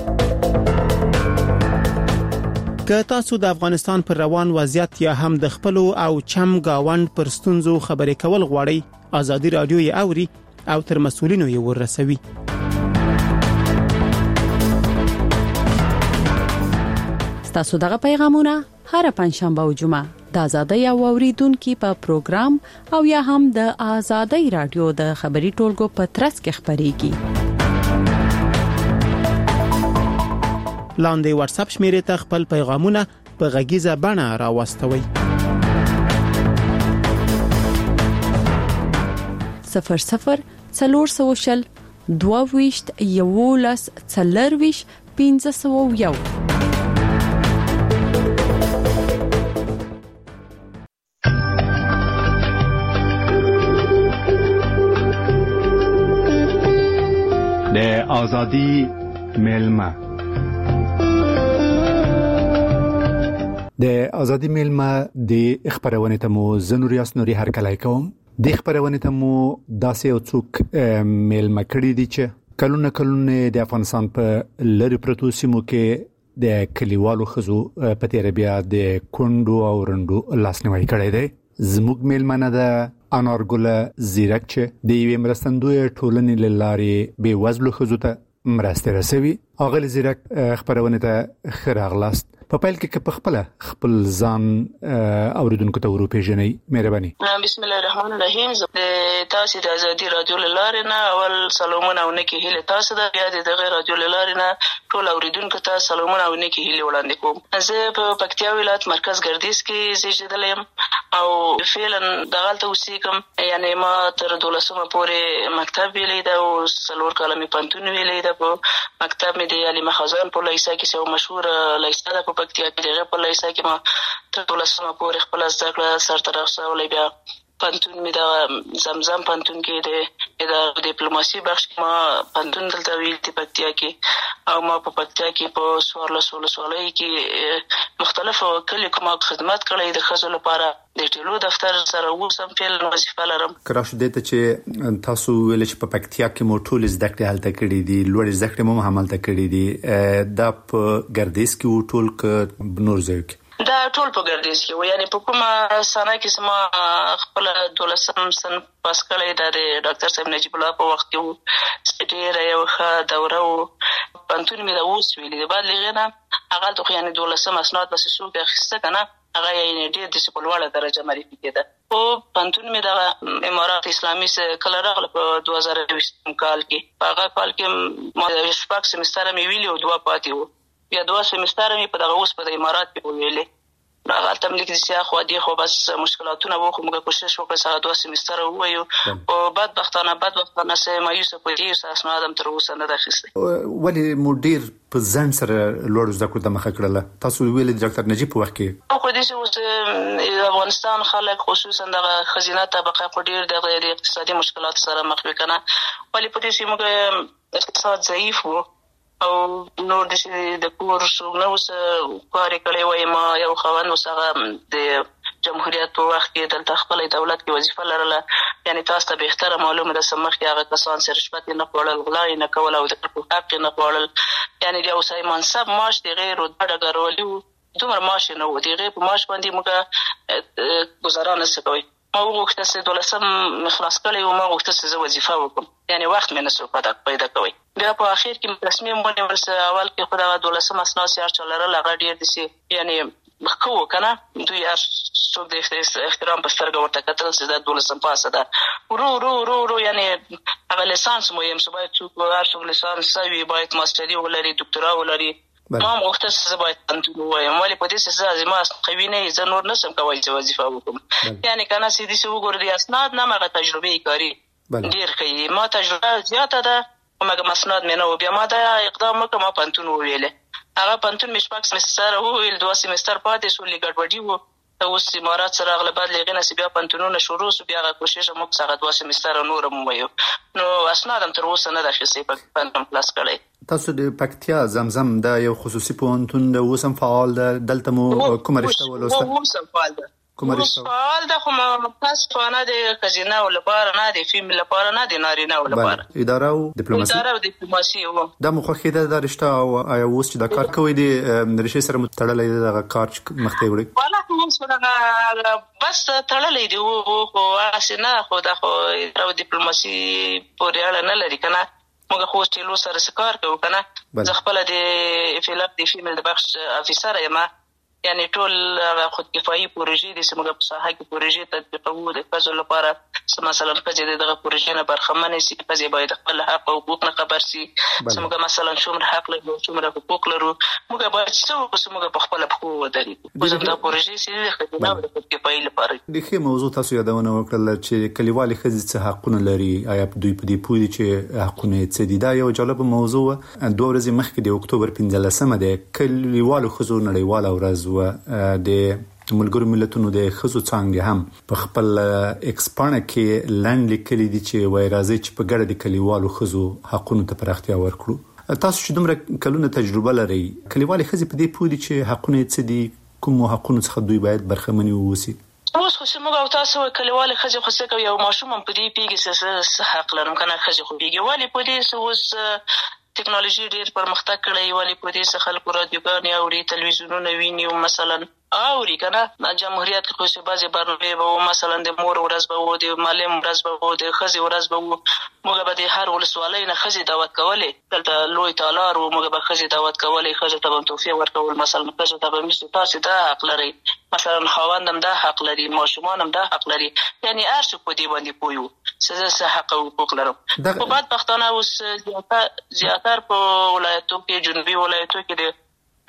که تاسو د افغانستان پر روان وضعیت یا هم د خپل او چم گاوند پر ستونزو خبرې کول غواړئ، آزادي رادیو یې اوري او تر مسؤلینو یې ورسوي. ستاسو دغه پیغامونه هر پنځشنبه او جمعه د آزادۍ او اوریدونکو په پروګرام او یا هم د آزادۍ رادیو د خبري ټولګو په ترڅ کې خبريږي. لاندې واتس اپ شمیرې ته خپل پیغامونه په غږیزه بڼه راوستوي. 00 400 22 11 40 501. د آزادی میلمه د آزادی میلمه د خبرونه ته مو زنوریاس نوري هر کله کوم. د خبرونه ته مو داسې او څوک میلمه کړی دي چې کلونه د افغانستان په لری پروتو سیمو کې د کلیوالو خزو په تیر بیا د کندو او رندو لاسنیوي کړی دی. زموږ میلمنه ده انارګل زیرک چې د یوې مرستندوی ټولنې لارې به وزلو خزو ته مرسته رسوي. اغل زیرک خبرونه ته خراغلاست. په پیل کې په خپل ځان اوریدونکو ته ورو پیژنئ. مهرباني. بسم الله الرحمن الرحیم. تاسو د آزادي رادیو لارې نه اول سلامونه او نیکی هیله تاسو د بیا د غیر رادیو لارې نه ټول اوریدونکو ته سلامونه او نیکی هیله وړاندې کوم. زه په پکتیا ولایت مرکز ګردیز کې زیږیدلم او فعلا دغلته اوسېږم. یعنی ما تر 12مه پورې مکتب ویلی ده او 4 کاله مې پوهنتون ویلی ده. په مکتب مې د علي خزان په لیسه کې یو مشهور لیسه ده په پکتیا کې. دغه په لیسه کې ما تر 12مه پورې خپل زده کړه سرته رسولې. بیا پانتون می دا زمزم پانتون کې د ډیپلوماسي بخش ما پانتون دلته ویل دی پکتیا کې او ما په پکتیا کې په 14 ولسوالۍ کې مختلف کلی کوم خدمات کړې د خزو لپاره د ټیلو دفتر سره وسم فعل وظیفه لرم. کراش دته چې تاسو ویل چې په پکتیا کې مو ټول زده کړې حالت کړې دي لوړ زده کړې مو حملت کړې دي دا په ګردیز کې ټول ک نور ځای کې دا ټول په ګردیز کې و یعنی په کومه سنه کې سم خپل 12 سن پاس کړی د ډاکټر صاحب نجیب الله په وخت کې سټیر یو ښه دوره و پانتون مې دا اوس ویلې بعد لغنه هغه ته یعنی 12 اسناد بس سوق اخیسته کنه هغه یې ډېر د سپلواله درجه معرفي کېده او پانتون مې د امارات اسلامي سره کله راغله په 2020 کال کې هغه کال کې ما شپږ سمستر مې ویلي او 2 پاتې وو یا 2 سمستر مې په دغه اوس په امارات کې ویلې هغه تملیک دي چې خو دي خو بس مشکلاتونه وو خو موږ کوشش وکړو چې 2 سمستر وایو او بدبختانه سه مایوس په دې اساس نه ادم تر اوسه نه داخسته ولی مدیر په ځان سره لوړ زده کړو د مخه کړله تاسو ویل ډاکټر نجیب په وخت کې خو دې چې افغانستان خلک خصوصا د خزینه طبقه په ډیر د اقتصادي مشکلات سره مخ وکړه ولی په دې چې موږ اقتصاد ضعیف وو او نور د کور څنګه اوس کار کړی وای ما یو خوان وسغه د جمهوریت په وخت کې دلته خپل دولت کې وظیفه لرله یعنی تاسو ته به احترام معلومه ده سمخ کې هغه کسان سره رشوت نه خوړل غلا نه کول او د حق نه خوړل یعنی د اوسای منصب معاش د غیر دغړولو دومره معاش نه و دی غیر په معاش باندې موږ گزارا نه سکوي ما وغوښتل چې 12 خلاص کړی او ما وغوښتل چې وظیفه وکړم یعنی وخت مې نه سو پیدا کوي بیا په اخر کې تصمیم ونیول چې اول کې خدای 12 اسناد سره چلرل هغه ډیر دي یعنی خو کنه دوی څوک د احترام په سترګه ورته کتل چې دا 12 پاسه ده ورو یعنی هغه لیسانس مهم څه باید څوک لیسانس سوي باید ماستری ولري دکتورا ولري ما وخت څه باید انتو وایم ولی په دې څه ځما خوینه زه نور نسم کوي چې وظیفه وکم یعنی کنه سې دې څه وګور دي اسناد نه مغه تجربه کاری ډیر کوي ما تجربه زیاته ده کومه مسند مې نو بیا ما دا اقدام وکم پانتون ویلې هغه پانتون مې شپږ سمستر ویل 2 سمستر پاتې سو لګډوډي وو ته اوس امارات سره غلبات لغنه سی بیا پانتونونه شروع سو بیا کوشش مو څنګه 2 سمستر نور مو ویو نو اسنادم تر اوسه نه د شي په پانتون پلاس کړی تاسو د پکتیا زمزم د یو خصوصي پونتون د اوسم فعال دلته مو کوم رشته ولوسته اوسم فعال ده فعال ده خو پاس فانه د خزینه ول لپاره نه د فیم لپاره نه د نارینه ول لپاره اداره او ډیپلوماسي وو د مخخیده د رشته او اوس چې د کار کوي د رشته سره متړلې د کار مخته وړي والله موږ سره بس تړلې دی او خو اسنه خو د خو ډیپلوماسي پورې اړه نه لري کنه موږ خو ټیلو سره کار کوو کنه زه خپل د فیلپ د فیمل د بخش افیسر یم یعنی ټول خود کفایي پروژې د سیمه په ساحه کې پروژې تطبیقوي د فزل لپاره مثلا فزې دغه پروژې نه برخمنه سي فزې باید خپل حق او حقوق نه خبر سي سمګه مثلا څومره حق لري څومره حقوق لري موږ باید څه په خپل حقوق ودري دا پروژې سي د خدمت د کفایي لپاره د خې موضوع تاسو یادونه وکړل چې کلیوالي خزې څه حقونه لري آیا دوی په دې پوهې چې حقونه څه دي دا یو جالب موضوع 2 ورځې مخکې د اکتوبر 15مه ده کلیوالو خزو نړیواله ورځ د ملګرو ملتونو د خزو څنګه هم په خپل ایکسپانه کې لاند لیکلي دي چې وای راځي چې په ګډه د کلیوالو خزو حقونو ته پراختیا ورکړو تاسو چې دومره کلونه تجربه لري کلیوالي خزې په دې پوهې چې حقونه څه دي کوم حقونه څخه دوی باید برخمنې ووسی اوس خو موږ او تاسو کلیوالي خزې خو څه کوي او ماشوم په دې پیږي چې حق لرم کنه خزې خو پیږي ولی په دې اوس ټیکنالوژي ډیر پرمختګ کړی ولی په دې څخه خلکو رادیوګانې او تلویزیونونه ویني او مثلا اوري کنه جمهوریت کې خو بعضی برنامه به مثلا د مور ورځ به و د معلم ورځ به و د خزي ورځ به و موږ به د هر ولسوالۍ نه خزي دعوت کولې دلته لوی تالار و موږ به خزي دعوت کولې خزي ته به توفیق ورکول مثلا خزي ته به مست تاسو دا حق لري مثلا خواندم دا حق لري ماشومانم دا حق لري یعنی هر څوک په دې باندې پویو څه حق او حقوق لرم په بعد پښتانه اوس زیاتره په ولایتو کې جنوبي ولایتو کې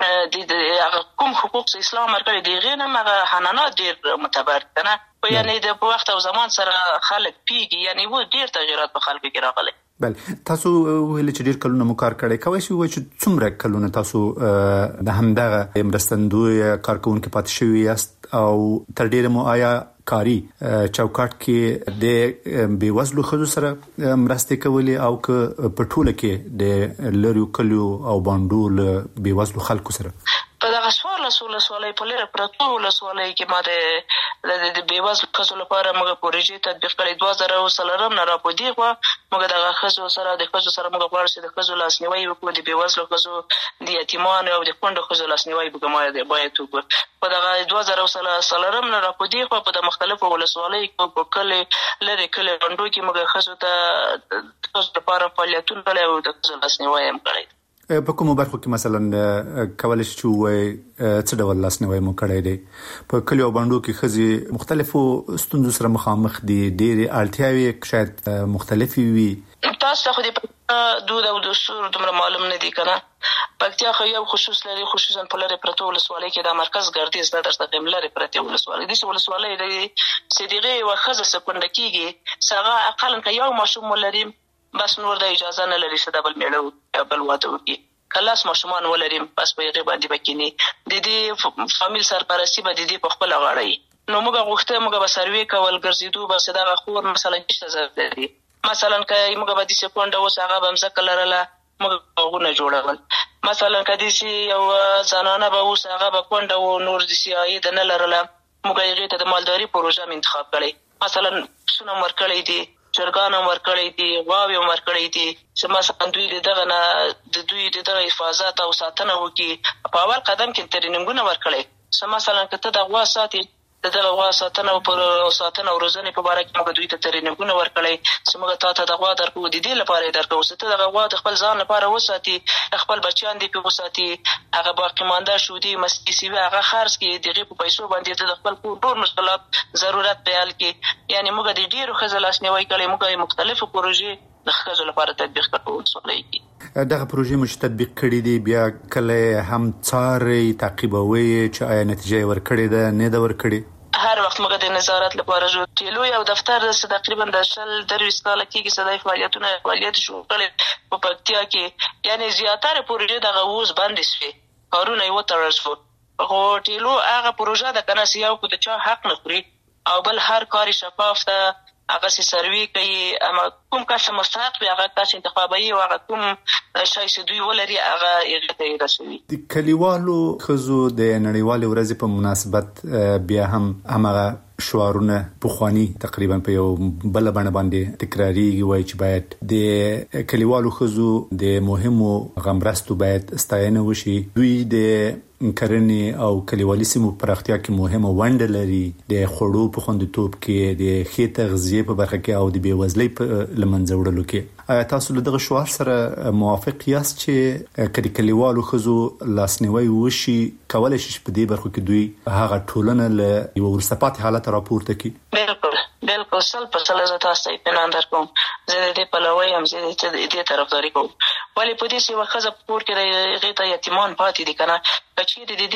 د کوم حقوق اسلام مرکړي دی غینه مغه حنانات ډیر متبر کنه په یعنی د وخت او زمان سره خلک پیږي یعنی و ډیر تغیرات په خلکو کې راغلي بل تاسو ویل چې ډیر کلونه مو کار کړی کوي چې څومره کلونه تاسو د همدغه مرستندوی کارکونکو پاتې شوی یاست او تر ډیره مو آیا کاری چوکاټ کې د بیوزلو خزو سره مرستې کولې او که په ټوله کې د لریو کلیو او باندول بیوزلو خلکو سره په دغه سوالای په لاره پرتو سوالای کې ما د بیوزلو خزو لپاره موږ پروژې تطبیق کړې 2003 نه را پدې خو موږ دغه خزو سره موږ غواړو چې د خزو لاسنیوي وکړو د بیوزلو خزو د یتیمانو او د کونډو خزو لاسنیوي وکړو باید وکړو په دغه 2003 نه را پدې خو په مختلفو ولسوالۍ کې په کله لري کله باندې کې موږ خزو ته خزو لپاره فعالیتونه کړي او د خزو لاسنیوي هم کړی په کومو برخو کې مثلا کولای شو څه ډول لاسنیوي مو کړی دی په کلیو باندې کې خزي مختلفو ستونزو سره مخامخ دي ډېری اړتیاوي شاید مختلفي وي تاسو خو دې دود او دستور دومره معلوم نه دي کنه پکتیا خو یو خصوص لري خصوصا په لاره پرتو ولسوالۍ کې د مرکز ګردیز د درته لري پرتو ولسوالۍ د ولسوالۍ د صدیقه او خزه سکونډه کیږي څنګه اقل کې یو ماشوم ولري بس نور د اجازه نه لري چې د بل میړو بل واده وکړي کلاس ماشومان ولري بس په یغه باندې بکینی د دې فامیل سرپرستی به د دې په خپل غاړه نو موږ غوښته موږ به سروي کول ګرځېدو بس دا خور مثلا څه ضرورت لري مثلا که موږ به د سکونډه اوس هغه بمزه کلرله موږ غوونه جوړول مثلا کدي سي یو زنانه به اوس هغه به کونډه او نور د سیاي د نه لرله موږ یې ته د مالداري پروژه انتخاب کړي مثلا سونه مرکړې دي چرګان ورکړې دي غواوې ورکړې دي چې مثلا دوی دغه حفاظت او ساتنه وکړي په اول قدم کې تریننګونه ورکړي چې مثلا کته د غوا ساتي دغه غوا ساتنه او پر ساتنه او روزنه په اړه کې موږ دوی ته تریننګونه ورکړي چې موږ ته د غوا درکو د دې لپاره درکو چې ته د غوا د خپل ځان لپاره وساتي خپل بچیان دې په وساتي هغه باقی مانده شو دي مستی هغه خرڅ کې دغه په پیسو باندې د خپل ټول مشکلات ضرورت بیان کې یعنی موږ د ډیرو خزلاسنیوي کړي موږ مختلفو پروژې د خزو لپاره تطبیق کړو څولې دغه پروژې مش تطبیق کړي دي بیا کله هم څاري تعقیبوي چې آیا نتیجه ورکړي ده نه ده ورکړي هر وخت موږ د نظارت لپاره جو ټیلو یو دفتر تقریبا د شل درويس کال کې صداي فعالیت شروع کړل په پکتیا کې یعنی زیاتره پروژې د غوز باندې شوي کارونه یو ترل شو خو ټیلو هغه پروژه د کناسیاو کو د چا حق نه خوري او بل هر کاری شفاف ته هغه سروي کوي اما کوم کس مستحق وي هغه کس انتخابي او هغه کوم شای چې دوی ولري هغه یې ته رسوي د کلیوالو خزو د نړیوال ورځ په مناسبت بیا هم هغه شعارونه پخوانی تقریبا په یو بل باندې تکراریږي وای چې باید د کلیوالو خزو د مهمو غمرستو باید ستاینه وشي دوی د کرنې او کلیوالي سیمو پراختیا کې مهمه ونډه لري د خړو په خوندیتوب کې د ښې تغذیه په برخه کې او د بیوزلۍ په لمنځه وړلو کې تاسو له دغه شعار سره موافق یاست چې کړي کلیوالو خزو لاسنیوي وشي کولای شي په دې برخه کې دوی هغه ټولنه له یو ورسپات حالت راپورته کړي بالکل سل په سل زه تاسو ته پنان درکوم زه دې په لوي هم زه دې طرفداري کوم ولی په دې چې وخزه پور کې غیته یتیمان پاتې دي کنه چې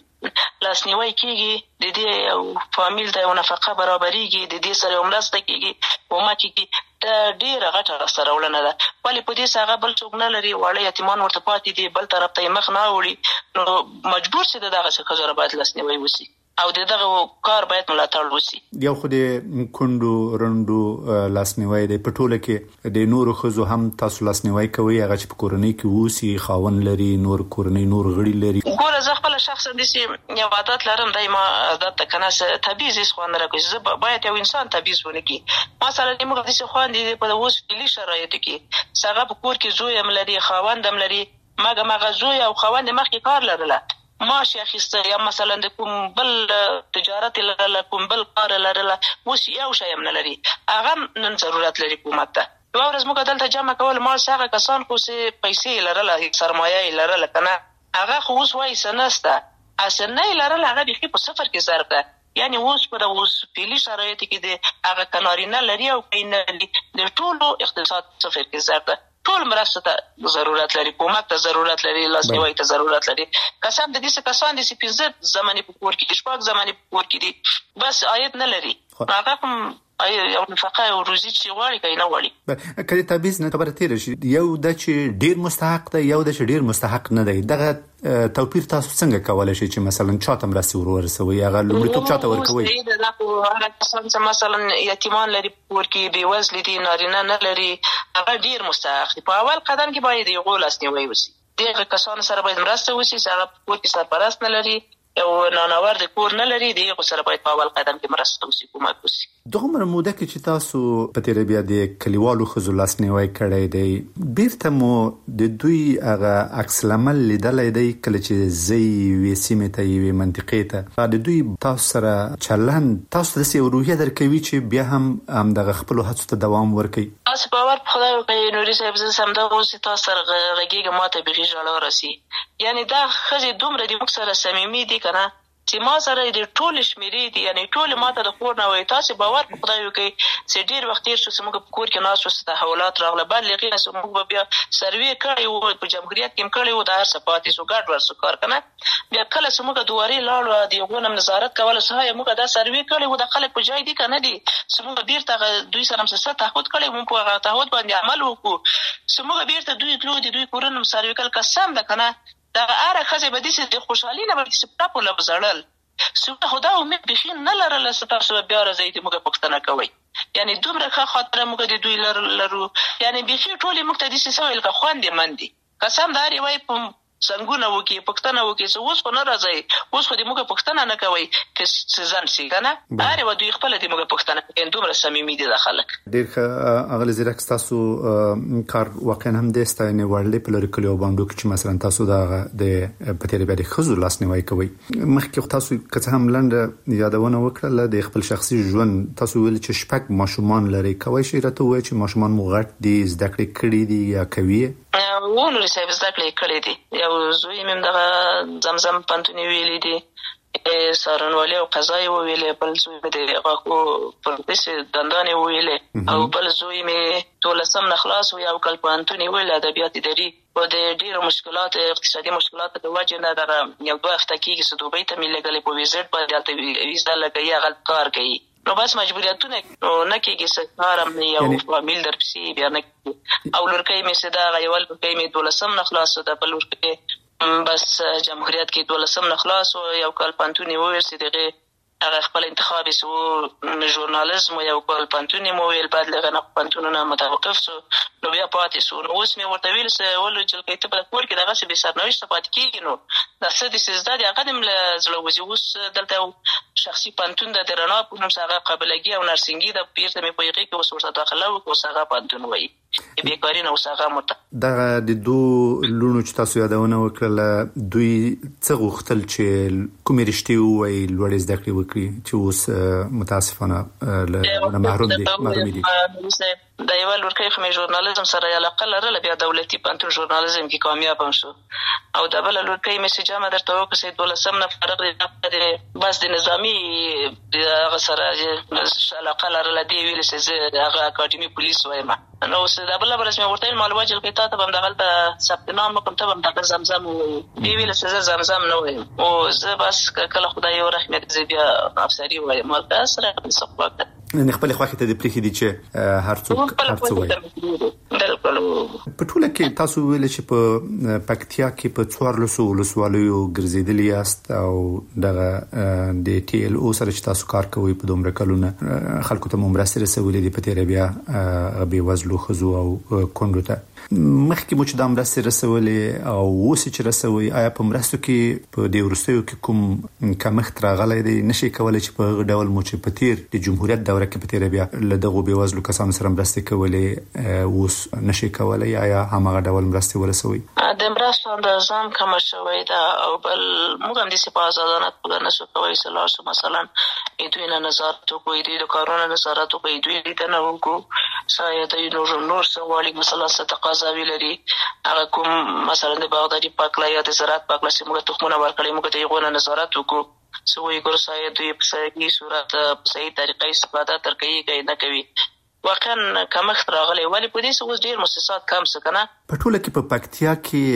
دې لاسنیوي کیږي د دې یو فامیل ته یو نفقه برابرېږي د دې سره مرسته کیږي او ما کیږي د ډیره غټه سره ولنه ده ولی په دې څنګه بل څوک نه لري وړي یتیمان ورته پاتې دي بل طرف ته مخ نه وړي نو مجبور سي دغه څه خزر باید لاسنیوي وسی او دغه کار باید ملاتړ وسی یو خو د کندو رندو لاسنیوي د پټوله کې د نورو خزو هم تاسو لاسنیوي کوي هغه چې په کورنۍ کې وسی خاون لري نور کورنۍ نور غړي لري ګوره زه خپل شخصا د سي یو عادت لرم دایما عادت کنه تبعیض هیڅ خوان نه راکوي زه باید یو انسان تبعیض ونکي مثلا موږ د سي خوان دي په اوس کلی شرایط کې څنګه په کور کې زوی هم لري خاوند هم لري ماګه زوی او خاوند مخکې کار لرله ماش اخیسته یا مثلا د کوم بل تجارت لرله کوم بل کار لرله اوس یو شی هم نه لري هغه نن ضرورت لري حکومت ته یو ورځ موږ دلته جمع کول مال څنګه کسان خو سي پیسې لرله سرمایه لرله کنه هغه خو اوس وایي سنسته اسنه لرله هغه د په صفر کې ضرب ده یعنی اوس په اوس پیلي شرایط کې د هغه کنارینه لري او کینه د ټولو اقتصاد صفر کې ضرب ده ټول مرسته ته ضرورت لري حکومت ته ضرورت لري لاسنیوي ته ضرورت لري کسان د دې کسان د سپینځ زماني په کور کې شپږ زماني په کور کې دي بس عاید نه لري هغه کوم یو نفقه او روزي چې غواړي کای نه غواړي کله تبعیض نه خبره تیر شي یو د چې ډیر مستحق دی یو د چې ډیر مستحق نه دی دغه توپیر تاسو څنګه کولای شئ چې مثلا چاته مرسته ورسوي هغه لومړیتوب چاته ورکوي؟ دا هغه کسان چې مثلا یتیمان لري ورکی بیوزل دي نارینه نه لري هغه ډیر مستحق دي. په اول قدم کې باید یو لاسنیوي وشي. دغه کسان سره باید مرسته وشي چې هغه کور کې سرپرست نه لري او نانور د کور نه لري دغه سره باید په اول قدم کې مرسته وشي کومک وشي. دغه موده کې چې تاسو په تیر بیا د کلیوالو خزو لاسنیوي کړی دی بیرته مو د دوی هغه عکس العمل لیدلای دی کله چې زی وې سیمه ته یې منطقې ته د دوی تاسو سره چلند تاسو د سیو روحیه درکوي چې بیا هم دغه خپل هڅو ته دوام ورکړي؟ تاسو باور په خدای وکړئ نوري صاحب زه سم دا اوس تاسو سره غږیږم ماته به ژړا راسي. یعنی دا خزې دومره د موږ سره صمیمي دي کنه چې ما سره د ټول شمیرې دي یعنی ټول ماته د کور نه وای. تاسو باور په خدای وکړئ چې ډیر وخت تیر شو چې موږ په کور کې ناس وسته حوالات راغله بل لغې نو موږ بیا سروي کړی وو په جمهوریت کې کړی وو د هر صفاتي سو ګډ ورسو کار کنه بیا کله چې موږ دواري لاړو د یو نم نظارت کوله سه موږ دا سروي کړی وو د خلک په ځای دي کنه دي چې موږ بیرته دوی سره هم څه تعهد کړی موږ په هغه تعهد باندې عمل وکړو چې موږ بیرته دوی تلو دي دوی کورونه سروي کول قسم ده کنه دا اره خزه به دي چې خوشحالي نه به چې په لبزړل سوته خدا امید بخین نه لرله ستاسو بیا راځي ته موږ پښتنه کوي. یعنی دومره ښه خاطره موږ د دوی لرو یعنی بخي ټول موږ ته دي څه ویل کا خوندې مندي قسم داري وای په څنګه وو کې پښتنه وو کې اوس خو نه راځي اوس خو دې موږ پښتنه نه کوي چې ځان سي کنه هر و دوی خپل دې موږ پښتنه ان دومره صمیمي دي د خلک ډیر اغل زیرک تاسو کار واقعا هم د ستاینه ورلې په لری کلیو باندې چې مثلا تاسو د پټری به د خزو لاسنیوي کوي مخکې تاسو که هم لاند یادونه وکړه د خپل شخصي ژوند تاسو ویل چې شپږ ماشومان لري کوي شي راته وای چې ماشومان مو غټ دي زده کړې کړې دي یا کوي ونو صاحب زده کړې کړې دي یو زوی مم دغه زمزم پنتونی ویلې دي سارنوالي او قضای ویلې بل زوی مې د غاکو پروفیسور دندانه ویلې او بل زوی مې تولسم نخلاص او یو کل پنتونی ویل ادبیات اداري او د ډیرو مشکلات اقتصادي مشکلات د وجه نه دغه یو دوه هفته کېږي چې دوبۍ ته مې لګلې په ویزټ باندې ویزا لګي غلط کار کوي نو بس مجبوریتونه نو نه کېږي سکارم یو فامیل درپسې بیا نه او لورکۍ مې صدا غیول لورکۍ مې دولسم نخلاص ده بل لورکۍ بس جمهوریت کې دولسم نخلاص او یو کال پنتونی وورسي دغه هغه خپل انتخابي سو ژورنالیزم یو کال پنتونی مو ویل بعد لغه نه پنتونونه متوقف سو نو بیا پاتې سو نو اوس مې ورته ویل سه ول چې ته په کور کې دغه څه به سرنوشت پات کېږي نو دا څه د سزا دی قدم له زړه وځي اوس دلته شخصي پنتون د درنا په نوم سره قابلګي او نرسنګي د پیرته مې په یقې کې اوس ورته داخله وکړو سره پنتون وایي بیکاری نه وسغه مت دا د دوه لونو چې تاسو یادونه وکړه دوی څه غوښتل چې کومې رښتې وایي لوړ زده کړې وکړي چې اوس متاسفانه له محروم دي دا یو لورکۍ خو مې ژورنالیزم سره علاقه لرله بیا دولتي پنتون ژورنالیزم کې کامیاب هم شو او دا بل لورکۍ مې چې جامه درته وکړه چې دولسم نه فرق دی بس د نظامی هغه سره علاقه لرله دی ویل چې هغه اکاډمي پولیس وایم نو اوس دا بل برس مې ورته معلومات چې تا ته هم دغه ثبت نام وکم ته هم دغه زمزم دی ویل چې زمزم نه وایم او زه بس کله خدای یو رحمت زه بیا افسری وایم ما سره صحبت نه خپل خواخه ته د پریخي دي چې هر څه وایي په ټوله کې تاسو ویل چې په پکتیا کې په 14 ولسوالیو ګرځیدلی یاست او دغه د ټي ال او سره چې تاسو کار کوئ په دومره کلونه خلکو ته مرسته رسولې دي په تیر بیا به وزلو خزو او کندو ته مخکې مو چې د مرسته رسولې او اوس چې رسوي آیا په مرستو کې په دې ورستیو کې کوم کمښت راغلی دی نشي کولای چې په ډول مو چې په تیر د جمهوریت دوره کې په تیر بیا له دغه به وزلو کسانو سره مرسته کولې اوس نشي کولای آیا همغه ډول مرسته ورسوي د مرستو اندازام کم شوی دا او بل موږ هم د سپاه آزادانه په نسو کوي سلاسو مثلا دوی نه نظارت کوي دوی د کارونو نظارت کوي دوی د نه وګو شاید نور سوالي مثلا ستقاضاوي لري هغه کوم مثلا د باغداري پاکلا یا د زراعت پاکلا چې موږ تخمونه ورکړي موږ ته یې نظارت وکړو سوې ګور شاید دوی په صحیح صورت په صحیح طریقې استفاده ترکي کوي نه کوي واقعا کمښت راغلی ولې په دې څه اوس ډېر مؤسسات کم څه کنه په ټوله کې په پکتیا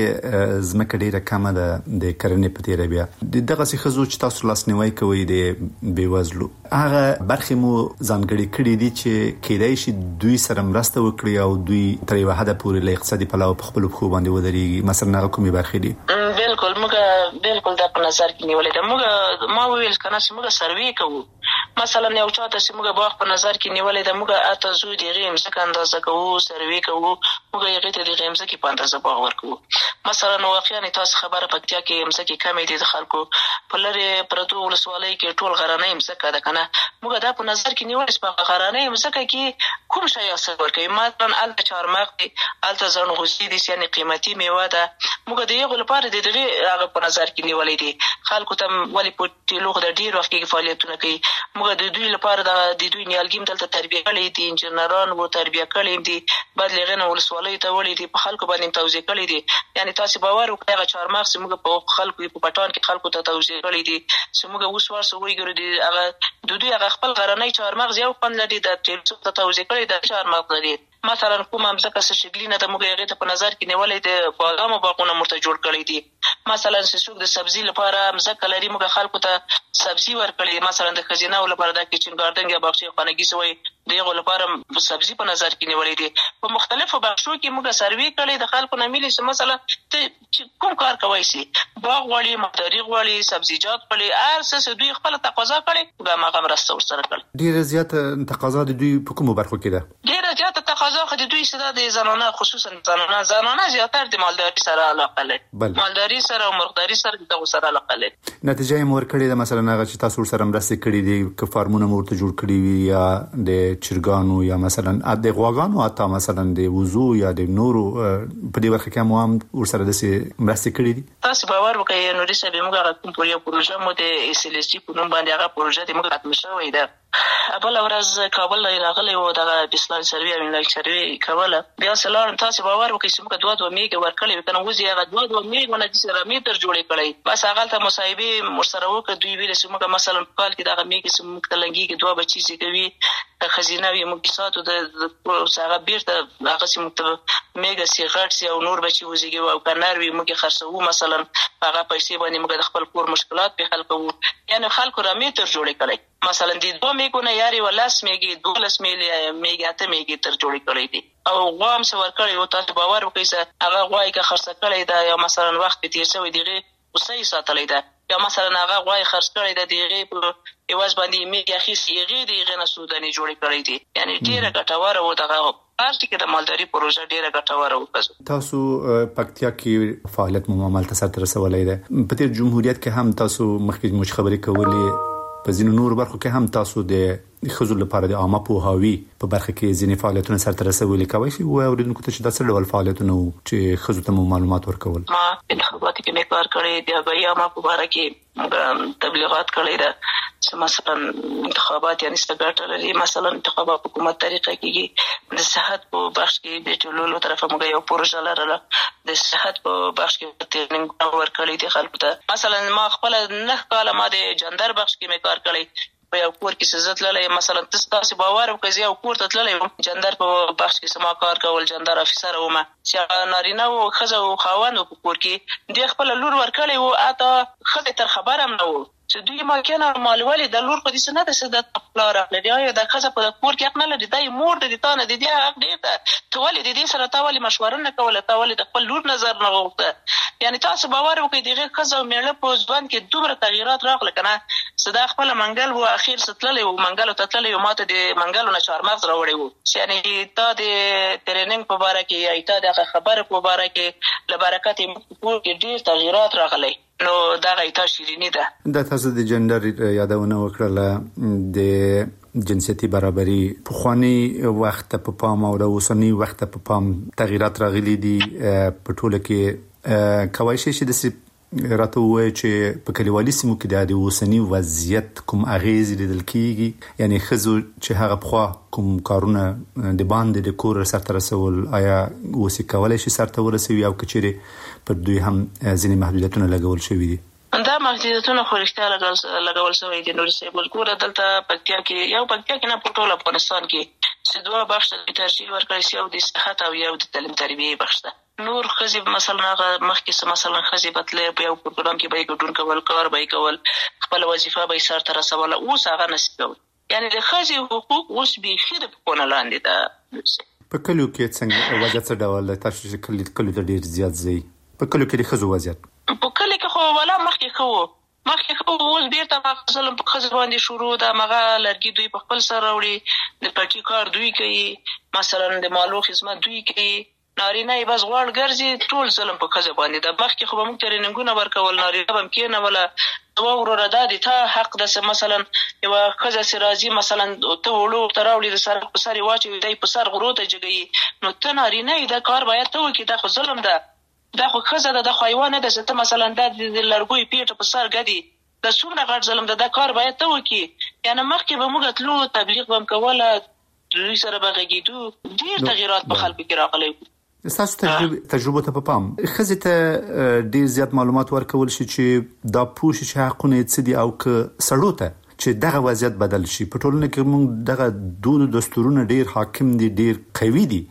کې ځمکه ډیره کمه ده د کرنې په تیره بیا دغه څه خزو چې تاسو لاسنیوي کوي د بیوزلو هغه برخه مو ځانګړي کړې دي چې کېدای شي دوی سره مرسته وکړي او دوی تر یو حد پورې له اقتصادي پلوه په خپل خو باندې ودرېږي مثلا هغه کومې برخې دي بالکل موږ بالکل د په نظر کې نیولې ده موږ ما ویل کنه چې موږ سروې کوو مثلا یو چاته چې موږ باغ په نظر کې نیولې ده موږ اته زو دي غیمزه اندازه کوو سروې کوو موږ یې غته د غیمزه کې په اندازه باغ ورکوو مثلا واقعا تاسو خبره پکتیا کې امزه کې کمې دي د خلکو په لری پرتو ولسوالۍ کې ټول غرانې امزه ده کنه موږ دا په نظر کې نیولې چې په غرانې امزه کې کوم شی اثر ورکوي مثلا ال چارمغ دي ال زنغوزي دي یعنی قیمتي میوه ده موږ د یو لپاره د دغه هغه په نظر کې نیولې دي خلکو ته ولی په ټیلوغ د ډیر وخت کې فعالیتونه کوي موږ د دوی لپاره د دوی نیالګیم دلته تربیه کړي دي انجنیران وو تربیه کړي دي بعد لغنه ولسوالۍ ته وړي دي په خلکو باندې توزیع کړي دي یعنی تاسو باور وکړئ هغه چارمغ چې موږ په خلکو په پټان کې خلکو ته توزیع کړي دي چې موږ اوس ورسره وګورو دي هغه دوی هغه خپل غرنۍ چارمغ یو خوند لري د ټیلوغ ته توزیع کړي د چارمغ لري مثلا کوم امزکه شګلینه د موږ هغه ته په نظر کې نیولې د بادامو باغونه مرته جوړ کړي دي مثلا سوق د سبزی لپاره امزکه لري موږ خلکو ته سبزی ورکړي مثلا د خزینه لپاره د کچن ګاردن یا باغچې خانګي سوی دغه لپاره سبزی په نظر کې نیولې دي په مختلفو بخشو کې موږ سروې کړي د خلکو نه ملي مثلا کوم کار کوي سي باغ وړي مداري وړي سبزیجات وړي ارسس دوی خپل تقاضا کړي دا ماغه مرسته ورسره کړي ډیره زیاته تقاضا د دوی په کومو برخو کې ده ډیره زیاته تقاضا خو د دوی سره د زنانه خصوصا زنانه زیاتره د مالداري سره علاقه لري مالداري سره او مرغداري سره د سره علاقه لري نتیجه یې مور کړی د مثلا هغه چې تاسو سره مرسته کړې دي ک فارمونه مرته جوړ کړی وي یا د چرګانو یا مثلا د غواګانو اته مثلا د وضو یا د نورو په دې ورخه کې مو هم ورسره د مرسته کړې دي تاسو باور وکړئ نو رسې به موږ کوم پروژه مو د SLC په نوم باندې هغه پروژه د موږ ختم شوې ده بل ورځ کابل راغلی و دغه اسلام سروي او انلاین سروي کابل بیا سلام تاسو باور وکړئ چې موږ دوه میګه ورکړل کنه وځي هغه دوه میګه ونه چې سره میټر جوړې کړی بس هغه ته مصايبه مرسره وکړه دوی ویل چې موږ مثلا په کال کې دغه میګه چې موږ تلنګي کې دوه بچی چې کوي خزینه وي موږ ساتو د هغه بیرته هغه چې موږ میګه سي غټ سي او نور بچی وځي او کنار وي موږ خرڅو مثلا هغه پیسې باندې موږ د خپل کور مشکلات په حل کوو یعنی خلکو را میټر جوړې کړي مثلا د دوه میګونه یاري ولاس میګي 12 میګي اته میګي تر جوړې کړې دي او غوام څو ور کړی او تاسو باور وکړئ هغه غوای که خرڅ کړی دا یا مثلا وخت تیر شوی دیغه اوسې ساتلې ده یا مثلا هغه غوای خرڅ کړی ده دیغه په ایواز باندې میګي اخیسي دیغه نه سوداني جوړې کړې دي یعنی ډیره ګټوره و دغه پارټي کې د مالداري پروژه ډیره ګټوره و تاسو پکتیا کې فعالیت مو عمل تر رسولای ده په تیر جمهوریت کې هم تاسو مخکې مو خبرې کولې په ځینو نور برخو کې هم تاسو د خزو لپاره د عامه پوهاوی په برخه کې ځینې فعالیتونه سره رسولي کوي او اوریدونکو ته چې د څه ډول فعالیتونه چې خزو ته معلومات ورکول ما انتخابات کې مې کار کړی دی به عامه په اړه کې تبلیغات کړی ده چې مثلا انتخابات یعنی څنګه لري مثلا انتخابات حکومت طریقه کې د صحت په بخش کې د ټولولو طرفه موږ یو پروژه لرله د صحت په بخش کې ټریننګ ورکړی دی خلکو ته مثلا ما خپل نه کاله ما د جندر بخش کې مې کار کړی په یو کور کې سزت للی مثلا تاسو باور وکړئ یو کور ته تللی جندر په بخش کې سما کار کول جندر افیسر ومه چې نارینه او ښځه او خاوند په کور کې د خپل لور ورکړی وو اته ښځه تر خبر هم نه وو چې دوی ما کنه مالوالي د لور په دې سند څه د خپل راغلی یا د ښځه په کور کې حق نه لري د مور د تانه د دې حق دی ته ولې د دې سره تاولي مشوره نه کوله تاولي د خپل لور نظر نه غوښته یعنی تاسو باور وکړئ دغه ښځه او میړه په ځوان کې دومره تغیرات راغله کنه صدا خپل منګل وو اخیر ستللی وو منګل ته تللی وو ماته د منګلو نه چارمغز راوړی وو یعنی تا د ټریننګ په اړه کې یا تا د خبره په اړه کې لبرکت په ډیر تغیرات راغلي نو دا غیتا شیرینی ده د تاسو د جندر یادونه وکړه د جنسيتي برابرۍ په خواني وخت په پام او د اوسنی وخت په پام تغیرات راغلي دي په ټوله کې کوي شي چې راته وایي چې په کلیوالي سیمو کې د اوسنی وضعیت کوم اغیز لیدل کیږي یعنی خزو چې هغه په کوم کارونه د باندې د کور سره رسول آیا اوسې کولای شي سره ورسوي او کچېره پر دوی هم ځینې محدودیتونه لګول شوي دي دا محدودیتونه خو رښتیا لګول شوی دي نور څه بل ګوره دلته پکتیا کې یو پکتیا کې نه په ټول افغانستان کې چې دوه بخش ته ترجیح ورکړی سي، یو د صحت او یو د تعلیم تربیې بخش ته. نور ښځې مثلا هغه مخکې مثلا ښځې به تلې په یو پروګرام کې به یې ګډون کول، کار به یې کول، خپله وظیفه به یې سرته رسوله. اوس هغه نشي کولی. یعنې د ښځې حقوق اوس بیخي د پښو نه لاندې ده. په کلیو کې څنګه وضعیت څه ډول دی؟ تاسو چې کلیو ته ډېر زیات ځئ، په کلیو کې د ښځو وضعیت؟ په کلي کې خو والا مخکې ښه وو، اوس بیرته هغه ظلم په ښځو باندې شروع ده. هغه لرګي دوی په خپل سر راوړي، د پټي کار دوی کوي، مثلا د مالو خدمت دوی کوي، نارینه یې بس غواړ ګرځي. ټول ظلم په ښځو باندې ده. مخکې خو به موږ ټریننګونه ورکول، نارینه به هم کېنوله، دوه وروره دا د تا حق ده. مثلا یوه ښځه چې راځي، مثلا ته وړو ورته راوړي، د سر په سر یې واچوي، دی په سر غرو ته جګوي، نو ته نارینه یې، دا کار باید ته وکړي. دا خو ظلم ده، دا خو ښځه ده، دا خو حیوان نه ده چې ته مثلا دا د لرګیو پیټه په سر ګدي. دا څومره غټ ظلم ده، دا کار باید ته وکړي. یعنې مخکې به موږ تلو، تبلیغ به هم کوله، دوی سره به غږېدو، ډېر تغیرات په خلکو کې راغلی. ستاسو تجربه ته په پام ښځې ته ډېر زیات معلومات ورکول شي چې دا پوه شي چې حقونه یې څه دي، او که سړو ته چې دغه وضعیت بدل شي. په ټولنه کې موږ دغه دود دستورونه ډېر حاکم دي، ډېر قوي دي.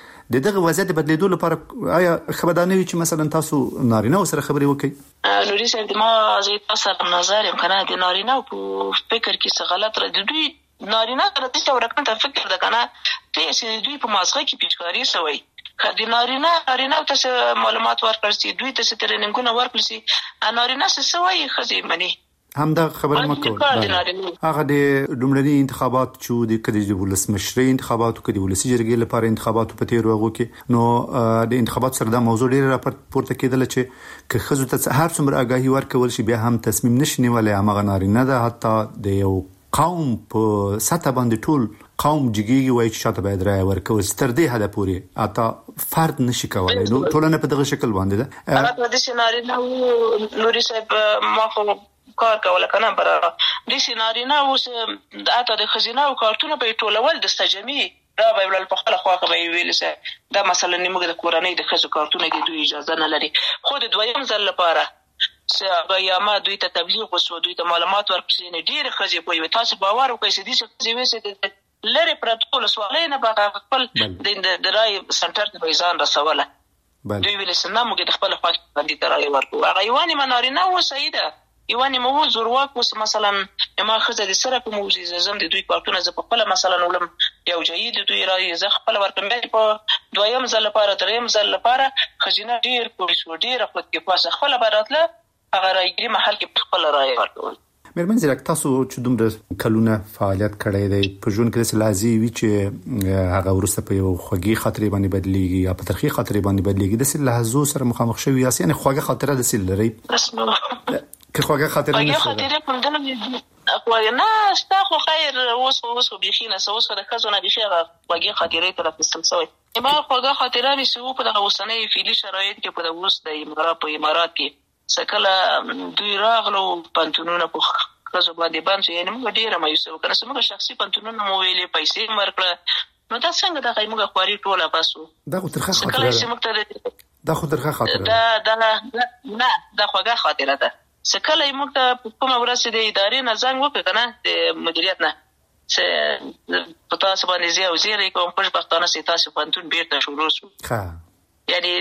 د دغه وضعیت بدلیدو لپاره آیا خبردار نه وي چې مثلا تاسو نارینه سره خبرې وکړئ؟ نوري صاحب، ما زه تاسو سره نظر یم کنه، د نارینه په فکر کې څه غلط را دي. دوی نارینه سره د ورکن ته فکر ده کنه، ته چې دوی په مازغه کې پیچکاری سوی. د نارینه ته معلومات ورکړل شي، دوی ته ټریننګونه ورکړل شي، نارینه څه سوی ښځې مني. همدا خبره مکو. هغه د دومړني انتخابات چې د کدي د ولسمشري انتخاباتو کې د ولسی جرګې لپاره انتخاباتو په تیر وغو کې نو د انتخابات سره د موضوع ډیره راپورته کېدل چې که خزو ته هر څومره آگاهي ورکول شي بیا هم تصمیم نشي نیولای. هغه نارینه ده، حتی د یو قوم په سطح باندې ټول قوم جګیږي وایي چې شاته باید رای ورکول شي، تر دې حده پورې اته فرد نشي کولای. نو ټولنه په دغه شکل باندې ده. هغه د سيناريو نوري صاحب ما خو کار کوله کنه، برا د سيناريو اوس اته د خزینه او کارتونه په ټولول د استجمی را به ول په خپل خواخه به ویل سه دا مثلا نیمه د کورنۍ د خزو کارتونه د دوی اجازه نه لري. خو د دویم ځل لپاره چې یا ما دوی ته تبلیغ وسو، دوی ته معلومات ورکړي، نه ډیر خزې په یو تاسو باور وکړئ چې دې څه وسه لری پروتوکول سوالای نه باغ خپل د رای سنټر ته ځان رسوله. دوی ویل سنه موږ د خپل خواخ باندې ترای ورکو. هغه یواني منارینه و سیده یواني مو زورواک وس مثلا ما خزه د سره په موزه زم د دوی کارتونه ز په خپل مثلا ولم یو جيد دوی رای ز خپل ورکم په دویم ځل لپاره دریم ځل لپاره خزینه ډیر پولیس و ډیر خپل کې پاسه خپل براتله هغه رايګري محل کې خپل رای ورکول. مېرمن زیرک، تاسو چې دومره کلونه فعالیت کړی دی په ژوند کې څه لازمي وي چې هغه ورسته په یو خوږی خاطرې باندې بدلېږي یا په ترخی خاطرې باندې بدلېږي، د څه لحظو سره مخامخ شوی یاست؟ یعنی خوږه خاطره د څه لري که خوږه خاطره نشته؟ خوږه خاطره کوم دنه خو نه ستا خو خیر اوس بيخینه اوس د خزونه بيخي خوږه خاطره تر فصل سوی. ما خوږه خاطره نشو په دغه وسنۍ فعلی شرایط کې په دغه وس د امارات کې سکله دوی راغلو پنتونونه په خزو باندې باندې یعنی موږ ډیره مایوسه وکړه چې موږ شخصي پنتونونه مو ویلې پیسې ورکړه. نو دا څنګه د موږ خواري ټوله باسو؟ دا خو ترخه خاطره ده. دا خو ترخه خاطره ده. نه دا خوږه خاطره ده. سکله موږ ته کومه ورځ د ادارې نه زنګ وکړ کنه د مدیریت نه چې په تاسو باندې زیاو زیری کوم خوشبختانه سي تاسو پنتون بیرته شروع شو. یعنی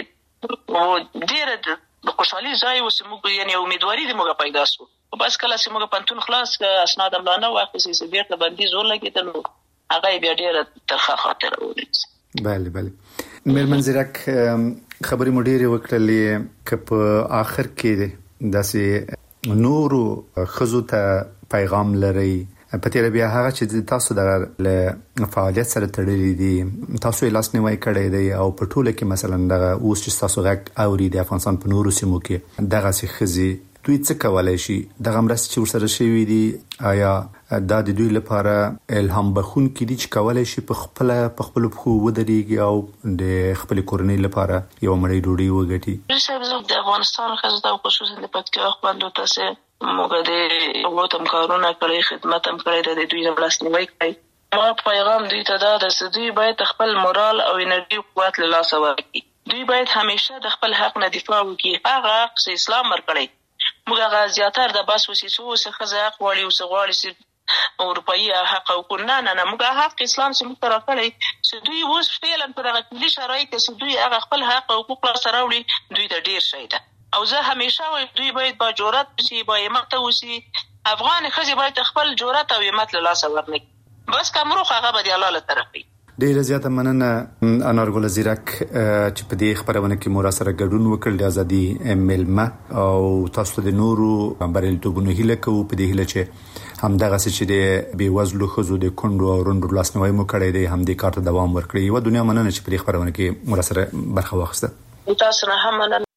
ډیره د خوشحالي ځای اوس موږ یعنی امیدواري دې موږ پیدا شو. بس کله چې موږ پنتون خلاص اسناد املانه واخیستې چې بیرته باندې زور لګیدل هغه بیا ډیره ترخه خاطره ولیدل. بله مېرمن زیرک، خبرې مو ډیرې وکړلې که په آخر کې داسې نورو ښځو ته پیغام لرئ په تیر بیا هغه چې تاسو د فعالیت سره تړلې دي، تاسو یې لاس نیوی کړی دی او په ټوله کې مثلا دغه اوس چې تاسو غږ اوري د افغانستان په نورو سیمو کې دغه ښځې دوی څه کولای شي؟ دغه مرستې چې ورسره شوي دي آیا دا د دوی لپاره الهام بخښونکي دي چې کولای شي په خپلو پښو ودرېږي او د خپلې کورنۍ لپاره یوه مړۍ ډوډۍ وګټي؟ د افغانستان ښځو او خصوصا د پکتیا خویندو ته موږ د اوبو هم کارونه کړی، خدمت هم کړی، د دوی نه لاسنیوی کړی. ما پیغام دوی ته دا ده چې دوی باید خپل مورال او انرژي قوت له لاسه ورکړي. دوی باید همیشه د خپل حق نه دفاع وکړي. هغه حق چې اسلام ورکړی موږ هغه زیاتره د بس وسیسو څخه ځای غواړي او څه غواړي چې اروپאי حق او نه موږ حق اسلام سره مترکړی چې دوی اوس فعلا په دغه کلي شرایط کې دوی هغه خپل حق او حقوق سره وړي دوی ته ډیر شي ده او زه همیشه وایم دوی باید با جرأت وشي با همت وشي افغان ښځې باید خپل جرأت او همت له لاسه ورنکړي بس کمرو هغه به د الله له طرفه ډیره زیاته مننه انارګل زیرک چې په دې خبرونه کې مور سره ګډون وکړ د ازادي ملمه او تاسو د نورو بریالیتوبونو هیله کوو په دې هیله چې همدغه چې د بیوزلو خزو د کندو او روندو لاسنوي مو کړی دی هم د کار ته دوام ورکړي و دنیا مننه چې په دې خبرونه کې مور سره برخه واخیسته تاسو نه هم مننه